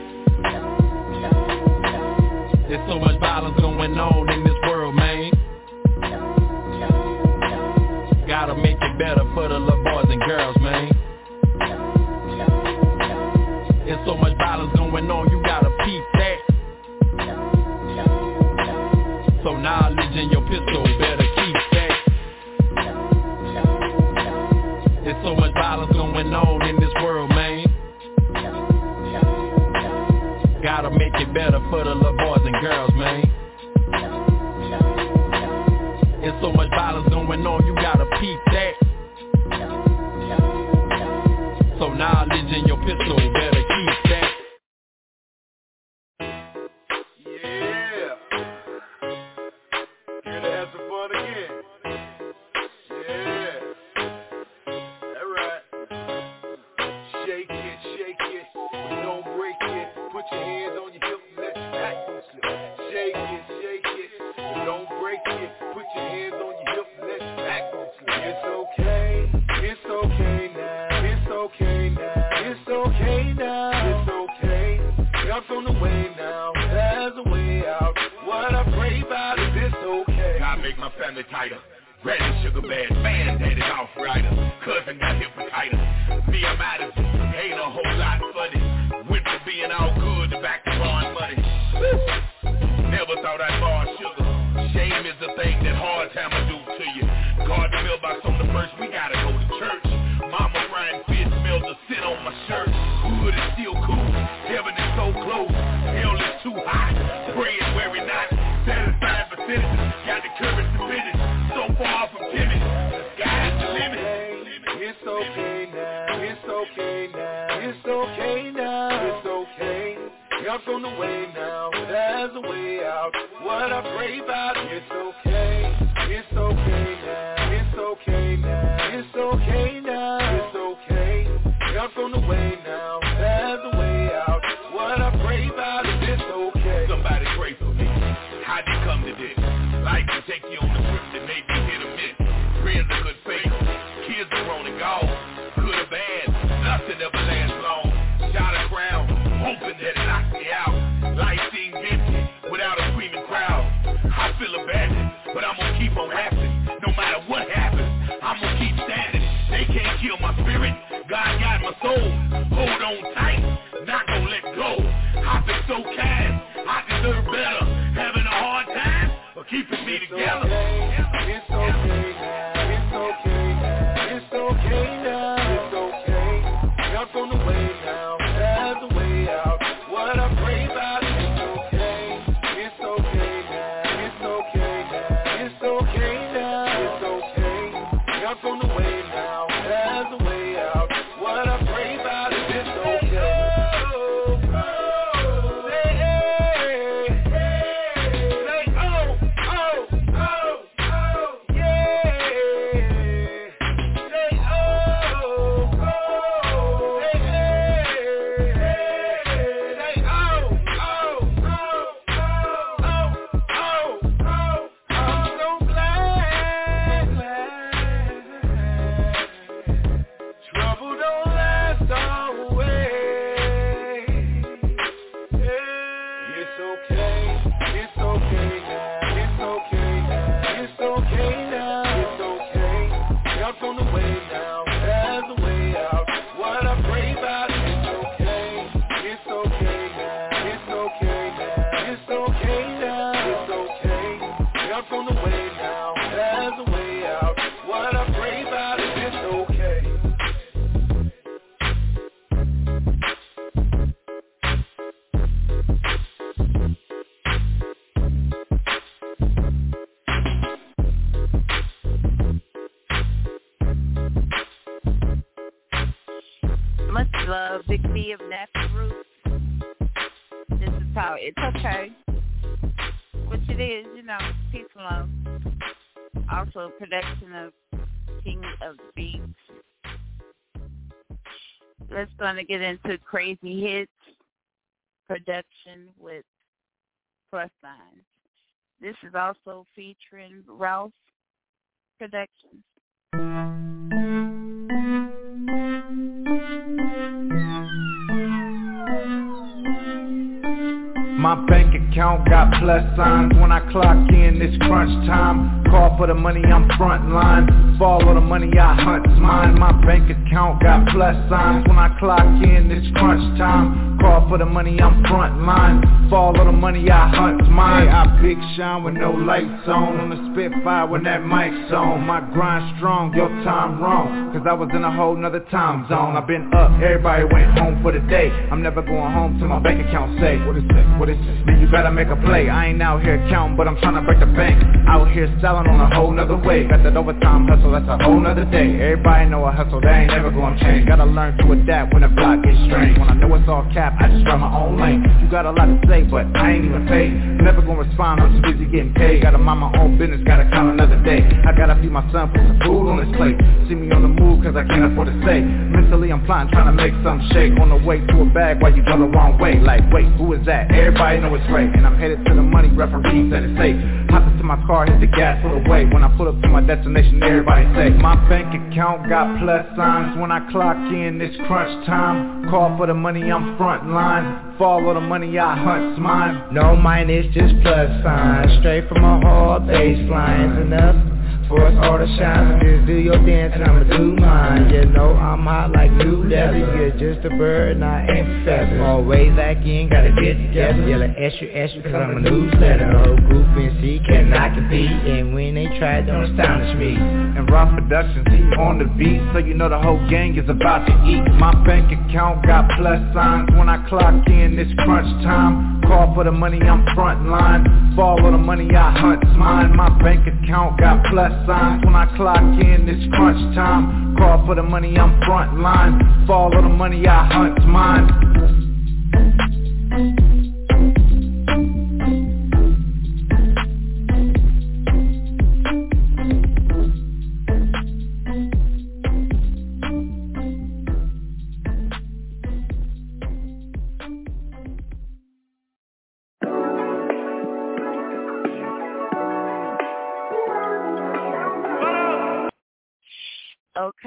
There's so much violence going on in this world, man. Gotta make it better for the little boys and girls, man. There's so much violence going on, you gotta peep that. So knowledge in your pistol, better keep that. There's so much violence going on in this world, man. Gotta make it better for the little boys and girls, man. There's so much violence going on, you gotta peep that. So knowledge in your pistol, better keep that. Yeah. Here to have some fun again. Yeah. Alright. Shake it, shake it. Don't break it. Put your hands on your hip and let your back don't slip. Shake it, shake it. Don't break it. Put your hands on your hip and let your back don't slip. It's okay. It's okay now. It's okay now. It's okay now. It's okay. Help's on the way now. There's a way out. What I pray about is it's okay. God make my family tighter. Granny sugar bad, man, daddy off rider. Cousin got hepatitis. Me, I'm out of it. Ain't a whole lot funny. Went from being all good to back to borrowing money. Never thought I'd borrow sugar. Shame is the thing that hard time will do to you. God the mailbox on the first, we gotta go to church. Mama frying fish smells the sin on my shirt. Hood is still cool, heaven is so close. Hell is too hot, praying where we not. Satisfied for citizens, got the courage to finish. So far from timid, sky's the limit. It's okay now, it's okay now, it's okay now, it's okay. Help's on the way now, there's a way out. What I pray about, it's okay. It's okay now, it's okay now, it's okay now, it's okay. Help's on the way now, there's a way out. What I pray about, it's okay. Somebody pray for me. How'd you come to this? Life can take you on a trip that may be hit or miss. Friends are good faith, kids are grown and gone. Good or bad, nothing ever lasts long. Shot a crown, hoping that it knocks me out. Life seems empty without a screaming crowd. I feel abandoned, but I'm gonna keep on rapping. No matter what happens, I'm gonna keep standing. They can't kill my spirit, God got my soul. Hold on tight, not gonna let go. I've been so kind, I deserve better. Having a hard time, but keeping me together. It's okay now, it's okay now, it's okay now, it's okay. Help's on the way now, there's a way out. What I pray about, it's okay. It's okay now, it's okay now, it's okay now, it's okay. Help's on the way now, there's a way out. What I pray about, it's okay. Much love, Big B of Nappy Roots. This is how it's okay. Which it is, you know, peace and love. Also a production of King of the Beats. Let's gonna get into Crazy Hits production with Plus Signs. This is also featuring Ralph Productions. My bank account got plus signs when I clock in, it's crunch time. Call for the money, I'm front line. Follow the money, I hunt's mine. My bank account got plus signs when I clock in, it's crunch time. Call for the money, I'm front line. Follow the money, I hunt's mine. Hey, I big shine with no lights on, on the Spitfire when that mic's on. My grind strong, your time wrong, cause I was in a whole nother time zone. I've been up, everybody went home for the day. I'm never going home till my bank account say, what is that, what is it? Man, you better make a play. I ain't out here counting, but I'm trying to break the bank. Out here selling on a whole nother way. Got that overtime hustle, that's a whole nother day. Everybody know a hustle, that ain't never gonna change. Gotta learn to adapt when the block gets strange. When I know it's all cap, I just run my own lane. You got a lot to say, but I ain't even paid. Never gonna respond, I'm too busy getting paid. Gotta mind my own business, gotta count another day. I gotta feed my son, put some food on his plate. See me on the move, cause I can't afford to stay. Mentally I'm plotting, trying to make something shake. On the way to a bag while you go the wrong way. Like, wait, who is that? Everybody know it's right. And I'm headed to the money, referee said it's safe. Hop into my car, hit the gas, pull away. When I pull up to my destination, everybody say my bank account got plus signs. When I clock in, it's crunch time. Call for the money, I'm front line. Follow the money, I hunt's mine. No mine, it's just plus signs. Straight from a hard baseline. Enough for us all to shine. Just do your dance and I'ma do mine. You know I'm hot like new leather. You're just a bird and I ain't feather. Always acting, gotta get together. Yelling extra extra cause I'm a newsletter. The whole group in C cannot compete. And when they try, don't astonish me. And Rock Productions, he on the beat, so you know the whole gang is about to eat. My bank account got plus signs. When I clock in, it's crunch time. Call for the money, I'm front line. Follow the money, I hunt's mine. My bank account got plus signs. When I clock in, it's crunch time. Call for the money, I'm front line. Follow the money, I hunt's mine.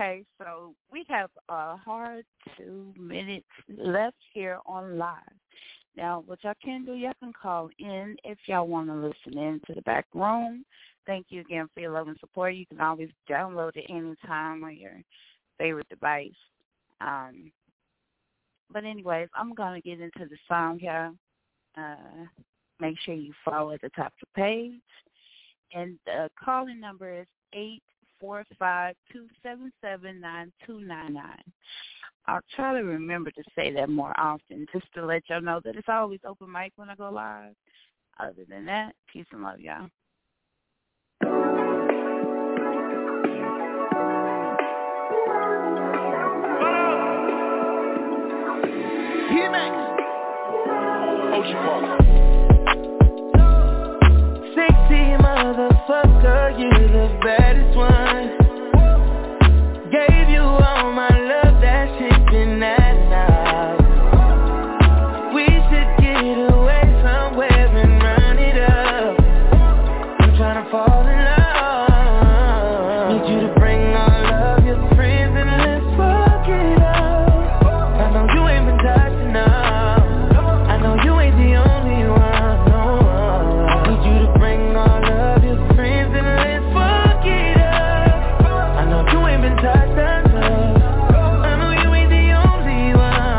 Okay, so we have a hard two minutes left here on live. Now, what y'all can do, y'all can call in if y'all want to listen in to the back room. Thank you again for your love and support. You can always download it anytime on your favorite device. Um, but anyways, I'm going to get into the song here. Uh, make sure you follow at the top of the page. And the calling number is eight four five, two seven seven, nine two nine nine. I'll try to remember to say that more often just to let y'all know that it's always open mic when I go live. Other than that, peace and love, y'all. Ocean Park. Sexy motherfucker, you the baddest one. Gave you all my love, that shit been that now. We should get away somewhere and run it up. I'm tryna fall in love. Need you to bring all of your friends and let's fuck it up. I know you ain't been touched enough. I know you ain't the only one, no. Need you to bring all of your friends and let's fuck it up. I know you ain't been touched enough. I know you ain't the only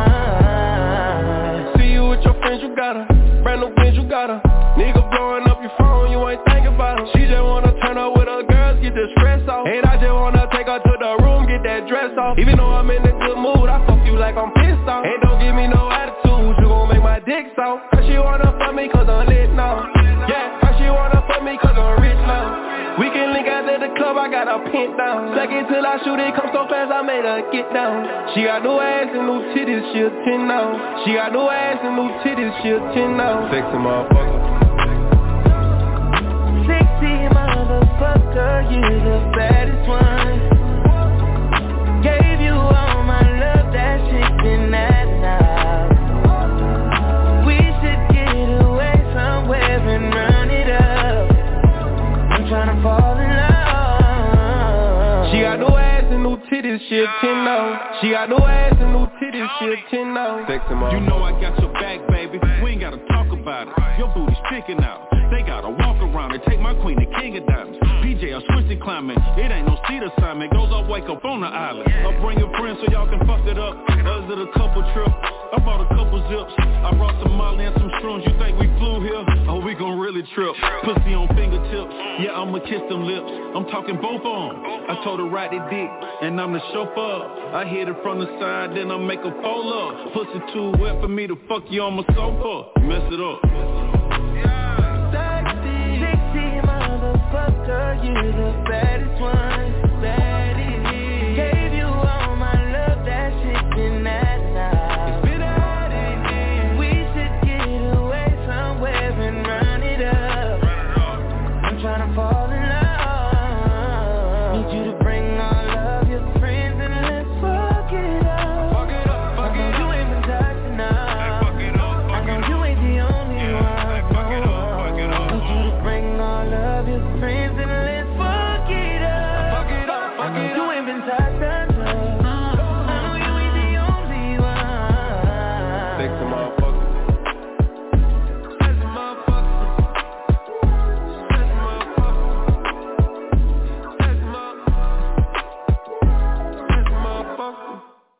one. See you with your friends, you got her. Brand new bitch, you got her. Nigga blowing up your phone, you ain't thinking about her. She just wanna turn up with her girls, get the stress off. And I just wanna take her to the room, get that dress off. Even though I'm in a good mood, I fuck you like I'm pissed off. And don't give me no attitude, you gon' make my dick soft. Cause she wanna fuck me cause I'm lit now. Yeah, cause she wanna fuck me cause I'm rich now. We can link out at the club, I got her pinned down. Second till I shoot it, come so fast, I made her get down. She got new ass and new titties, she a ten now. She got new ass and new titties, she a ten now. Sexy motherfucker. Sexy motherfucker, you the baddest one. Gave you all my love, that shit been that now. We should get away somewhere and run it up. I'm tryna fall in love. She got new ass and new titties, she a ten now. She got new ass and new titties, she a ten now. You know I got your back, baby. We ain't gotta talk about it. Your booty sticking out. They gotta walk around and take my queen, the king of diamonds. P J, I'm switching climbing. It ain't no seat assignment. Goes up, wake up on the island. I'm bringing friends so y'all can fuck it up. Was it a couple trips? I bought a couple zips. I brought some Molly and some shrooms. You think we flew here? Oh, we gon' really trip. Pussy on fingertips. Yeah, I'ma kiss them lips. I'm talking both on. I told her ride the dick, and I'm the chauffeur. I hit it from the side, then I make her fold up. Pussy too wet for me to fuck you on my sofa. Mess it up. Motherfucker, you the baddest one, baddest. Gave you all my love, that shit been that now. It's been that. We should get away somewhere and run it up. I'm tryna fall in love. Need you to bring all of your friends and let's fuck it up. Fuck it up, fuck it up. I know you ain't been touched enough. Fuck it up, fuck it up. I know you ain't the only one. Fuck it up, fuck it up. Need you to bring all of your friends and let's fuck it up. Fuck it up, fuck it up. I know you ain't been touched enough. I know you ain't the only one. Sexy motherfucker. Sexy motherfucker. Sexy motherfucker. Sexy motherfucker. Sexy motherfucker.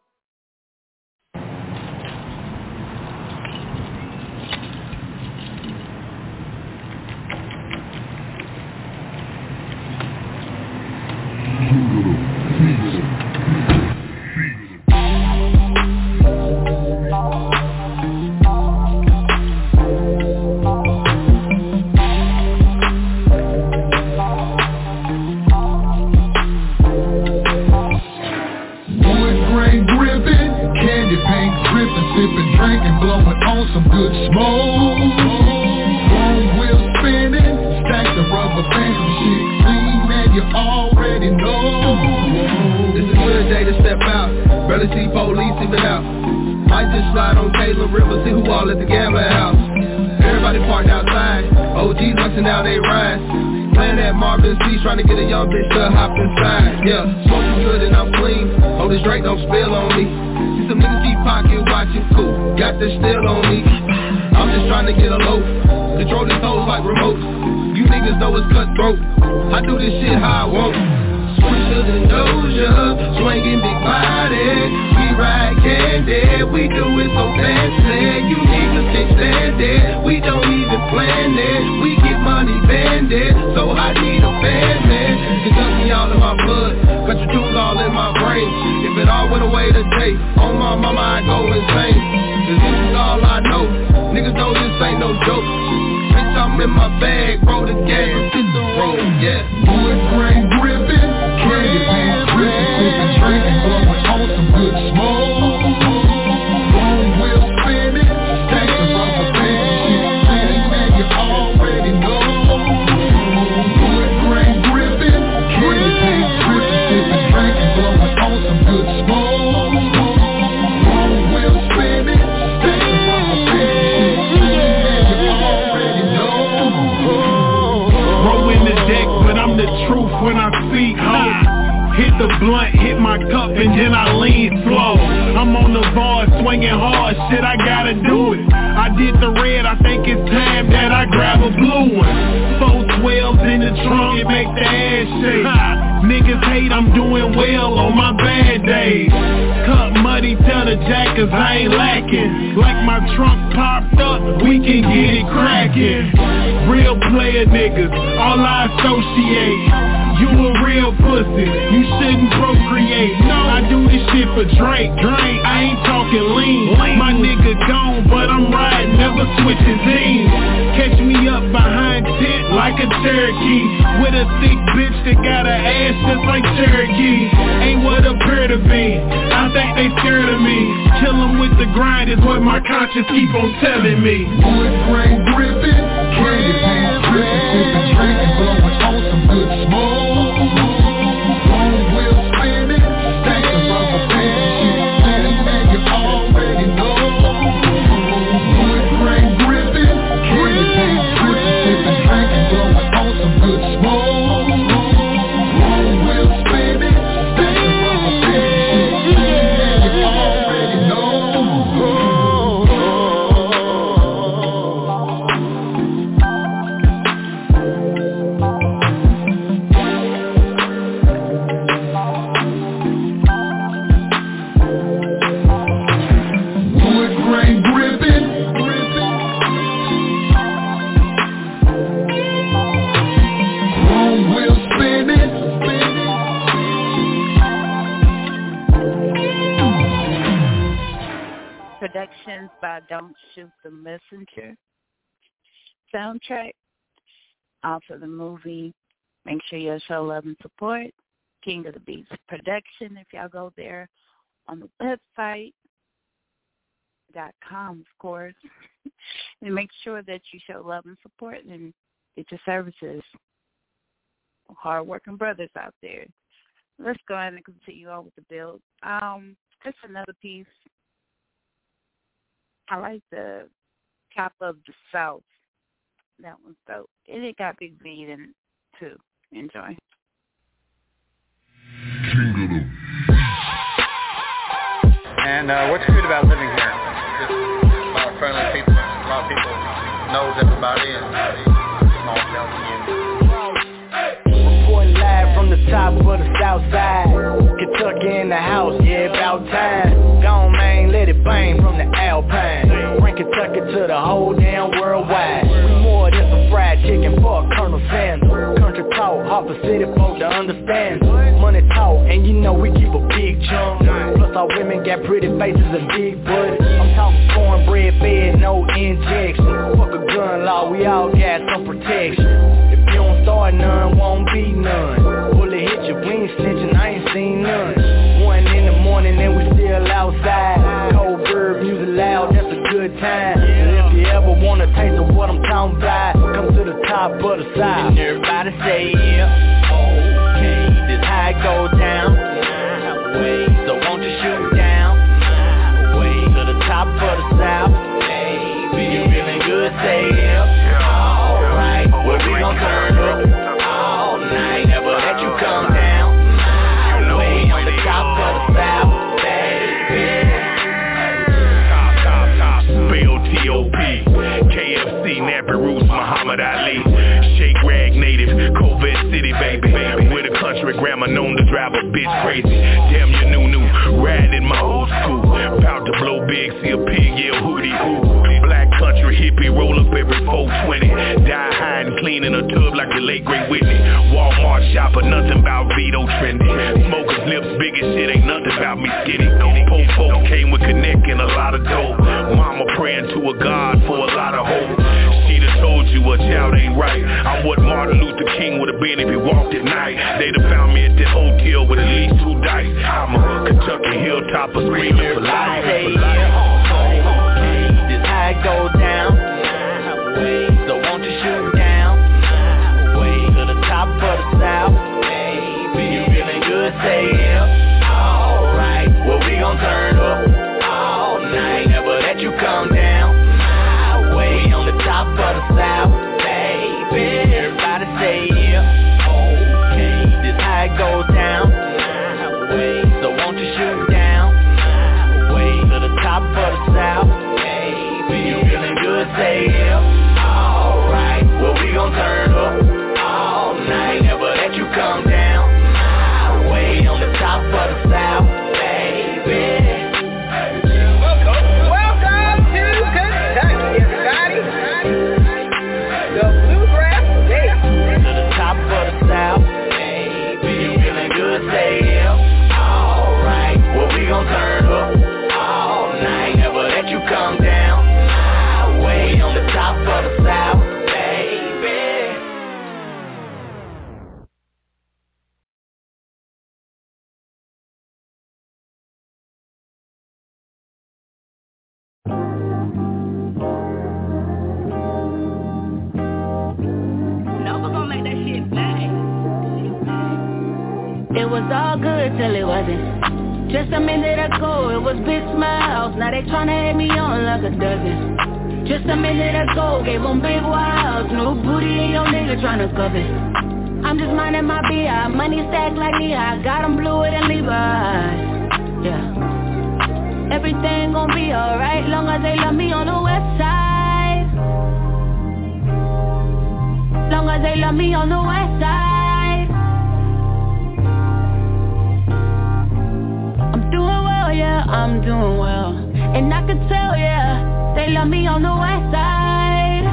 Drinking, blowing on some good smoke. Chrome wheels spinning, stack the rubber bands and shit clean, and you already know. It's a good day to step out, barely see police even out. Might just slide on Taylor River, see who all at the gambling house. Everybody parked outside, O Gs busting out they rides. Playing that Marvin C, trying to get a young bitch to hop inside. Yeah, smoking good and I'm clean. Oh, this Drake don't spill on me. See some niggas keep pocket watching, cool. Got this still on me. I'm just trying to get a loaf. Control these hoes like remotes. You niggas know it's cutthroat. I do this shit how I want. Switchers and Doja, swinging big body. We ride candy, we do it so fancy. You niggas can't stand it, we don't even plan it. We get money banded, so I need a fan, man. Kentucky all in my blood, got your tools all in my brain. If it all went away today, on my mama I go insane. Cause this is all I know, niggas know this ain't no joke. Bitch, I'm in my bag, roll the gas, hit the road, yeah. Wood grain gripping, candy paint dripping, sipping, drinking, blowing on some good smoke. Long wheel spinning, stacks of rubber bands, shit spinning, man, you already know. Wood grain gripping, candy paint dripping, sipping, drinking, blowing on some good smoke. Long wheel spinning, stacks of rubber bands, shit spinning, man, you already know. Roll in the deck, but I'm the truth when I speak, ho. Hit the blunt, hit my cup, and then I lean slow. I'm on the bar, swinging hard, shit, I gotta do it. I did the red, I think it's time that I grab a blue one. Four twelves in the trunk, it make the ass shake. Niggas hate I'm doing well on my bad days. Cup muddy, tell the jackers I ain't lacking. Like my trunk popped up, we can get it cracking. Real player niggas, all I associate. You a real pussy, you shouldn't procreate. No, I do this shit for Drake. Drake, I ain't talking lean. lean. My nigga gone, but I'm riding, never switching zines. Catch me up behind tent like a Cherokee, with a thick bitch that got her ass just like Cherokee. Ain't what appear to be, I think they scared of me. Kill 'em with the grind is what my conscience keep on telling me. Wood grain gripping, candy paint dripping, sipping, drinking, blowing on some good smoke. Long wheel spinning, stacks of rubber bands, shit spinning, man, you already know. Wood grain gripping, candy paint dripping, sipping, drinking, blowing on some good smoke. Long wheel spinning, stacks of rubber bands, shit spinning, man, you already know. Productions by Don't Shoot the Messenger. Soundtrack off of the movie. Make sure you show love and support. King of the Beats production. If y'all go there on the website dot com, of course, and make sure that you show love and support and get your services. Hard-working brothers out there. Let's go ahead and continue on with the build. Um, just another piece. I like the Top of the South. That one's dope. And it got Big B in it, too. Enjoy. And uh, what's good about living here? Just a lot of friendly people. A lot of people knows everybody and small town community. Reporting live from the top of the south side. Kentucky in the house, yeah, about time. Gone man, let it bang from the Alpine. Bring Kentucky to the whole damn worldwide. We more than some fried chicken for Colonel Sanders. Country talk, Harper City folk to understand. Money talk, and you know we keep a big chunk. Plus our women got pretty faces and big butts. I'm talking cornbread fed, no injection. Fuck a gun law, we all got some protection. If you don't start none, won't be none. Bullet hit you, we ain't snitching, I ain't seen none. One in the morning and we still outside. Cold bird music loud, that's a good time. And if you ever wanna taste of what I'm talking about, come to the top of the side. And everybody say yeah, okay, this how it go down. Way, so won't you shoot down? Way to the top of the south. Baby, you feeling good? Say yeah. Alright, well we gon' turn up. T O P K F C, Nappy Roots, Muhammad Ali. Shake Rag native, Covent City, baby. With a country grammar known to drive a bitch crazy. Damn you new new, riding my old school. About to blow big, see a pig yell hootie hoo. Black country hippie, roll up every four twenty. Die high and clean in a tub like the late great Whitney. Walmart shopper, nothing about Vito trendy. Smokers lips big as shit, ain't nothing about me skinny. Poor folk came with connect and a lot of dope. Mama praying to a God for a lot of hope. She done told you a child ain't right. I'm what Martin Luther King would have been if he walked at night. They'd have found me at that hotel with at least two dice. I'm a Kentucky hilltopper screaming for life. This how it go down. So won't you shoot down? To the top of the south. You feeling good, say yeah. Alright, well we gon' turn up all night. Never let you come down my way. On the top of the south, baby. Everybody say yeah. Okay, this how it go down. So won't you shoot down to the top of the south, baby. You feeling good, say yeah. Alright, well we gon' turn up all night. Never let you come down my way. On the top of the south, baby. Welcome to Kentucky, everybody. The Bluegrass State. To the top of the south, baby. You feeling good, say yeah. Alright, well we gon' turn up all night. Never let you come down my way. On the top of the south, baby. It was all good till it wasn't. Just a minute ago it was big smiles. Now they tryna hit me on like a dozen. Just a minute ago gave them big wilds. New booty and your nigga tryna cover. I'm just minding my B I. Money stacked like me, I got them bluer than Levi's. Yeah. Everything gon' be alright long as they love me on the west side. Long as they love me on the west side. I'm doing well, yeah, I'm doing well. And I can tell, yeah, they love me on the west side.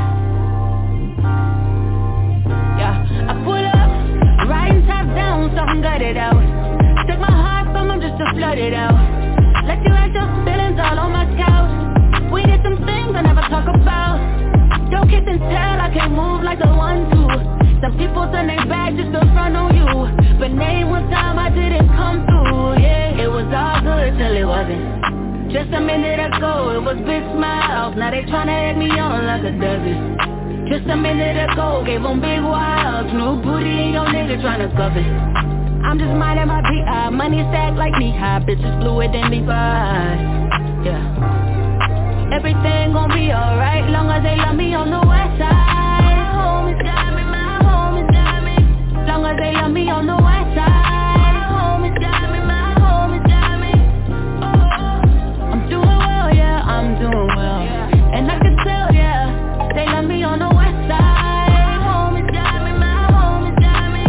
Yeah, I pull up, riding top down, so I'm gutted out. Took my heart from them just to flood it out. Let you act your feelings all on my couch. We did some things I never talk about. Don't kiss and tell, I can't move like the one two. Some people turn their back just to front on you. But name one time I didn't come through. Yeah, it was all good till it wasn't. Just a minute ago it was big smiles. Now they tryna egg me on like a dozen. Just a minute ago gave them big wilds. New booty and your nigga tryna cover. I'm just minding my P I. Money stacked like knee high. Bitches fluid than Levi's. Yeah. Everything gon' be alright long as they love me on the west side. My homies got me, my homies got me. Long as they love me on the west side. My homies got me, my homies got me. Oh, I'm doing well, yeah, I'm doing well. And I can tell, yeah, they love me on the west side. My homies got me, my homies got me.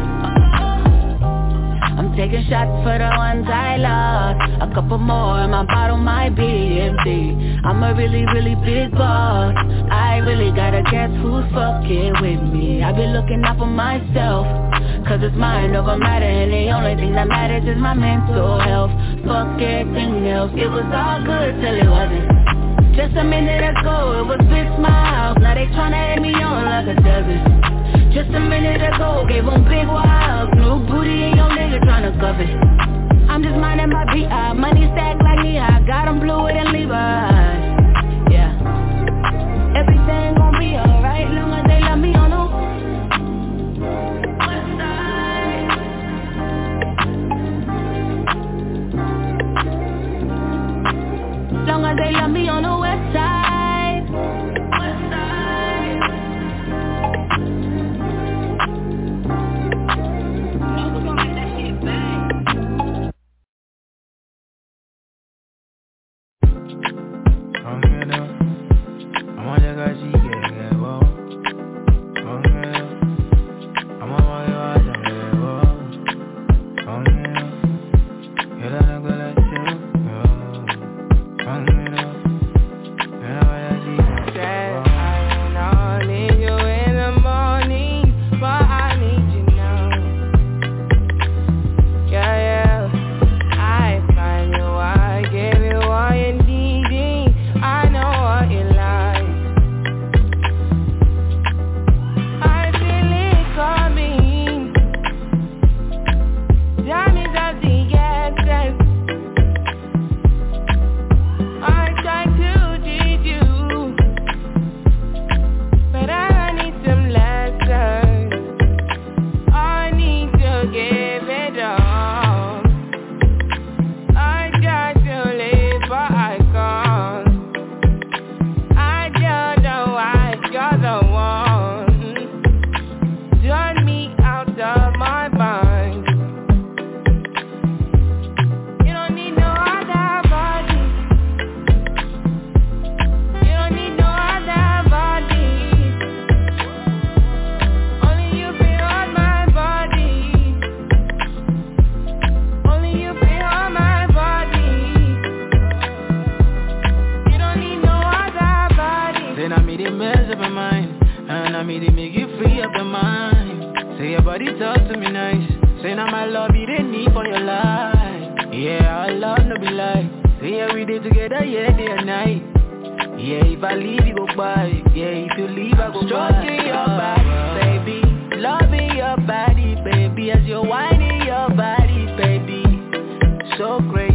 Oh, I'm taking shots for the ones I lost. A couple more and my bottle might be empty. I'm a really, really big boss. I really gotta guess who's fucking with me. I been looking out for myself, cause it's mind over matter. And the only thing that matters is my mental health. Fuck everything else. It was all good till it wasn't. Just a minute ago it was big smiles. Now they tryna hit me on like a dozen. Just a minute ago gave them big wilds. New booty and your nigga tryna cover. I'm just minding my P I. Money stacked like me, I got them bluer than Levi's. Yeah. Everything gon' be alright long as they love me on the west side. Long as they love me on the west side. West side. No, we're gonna make that shit bang. now me they make you free up your mind. Say your body talk to me nice. Say now my love you didn't need for your life. Yeah, our love no be lie. Say every day together, yeah, day and night. Yeah, if I leave you go by. Yeah, if you leave I go by. Stroking your body, baby. Loving your body, baby. As you're whining your body, baby. So crazy.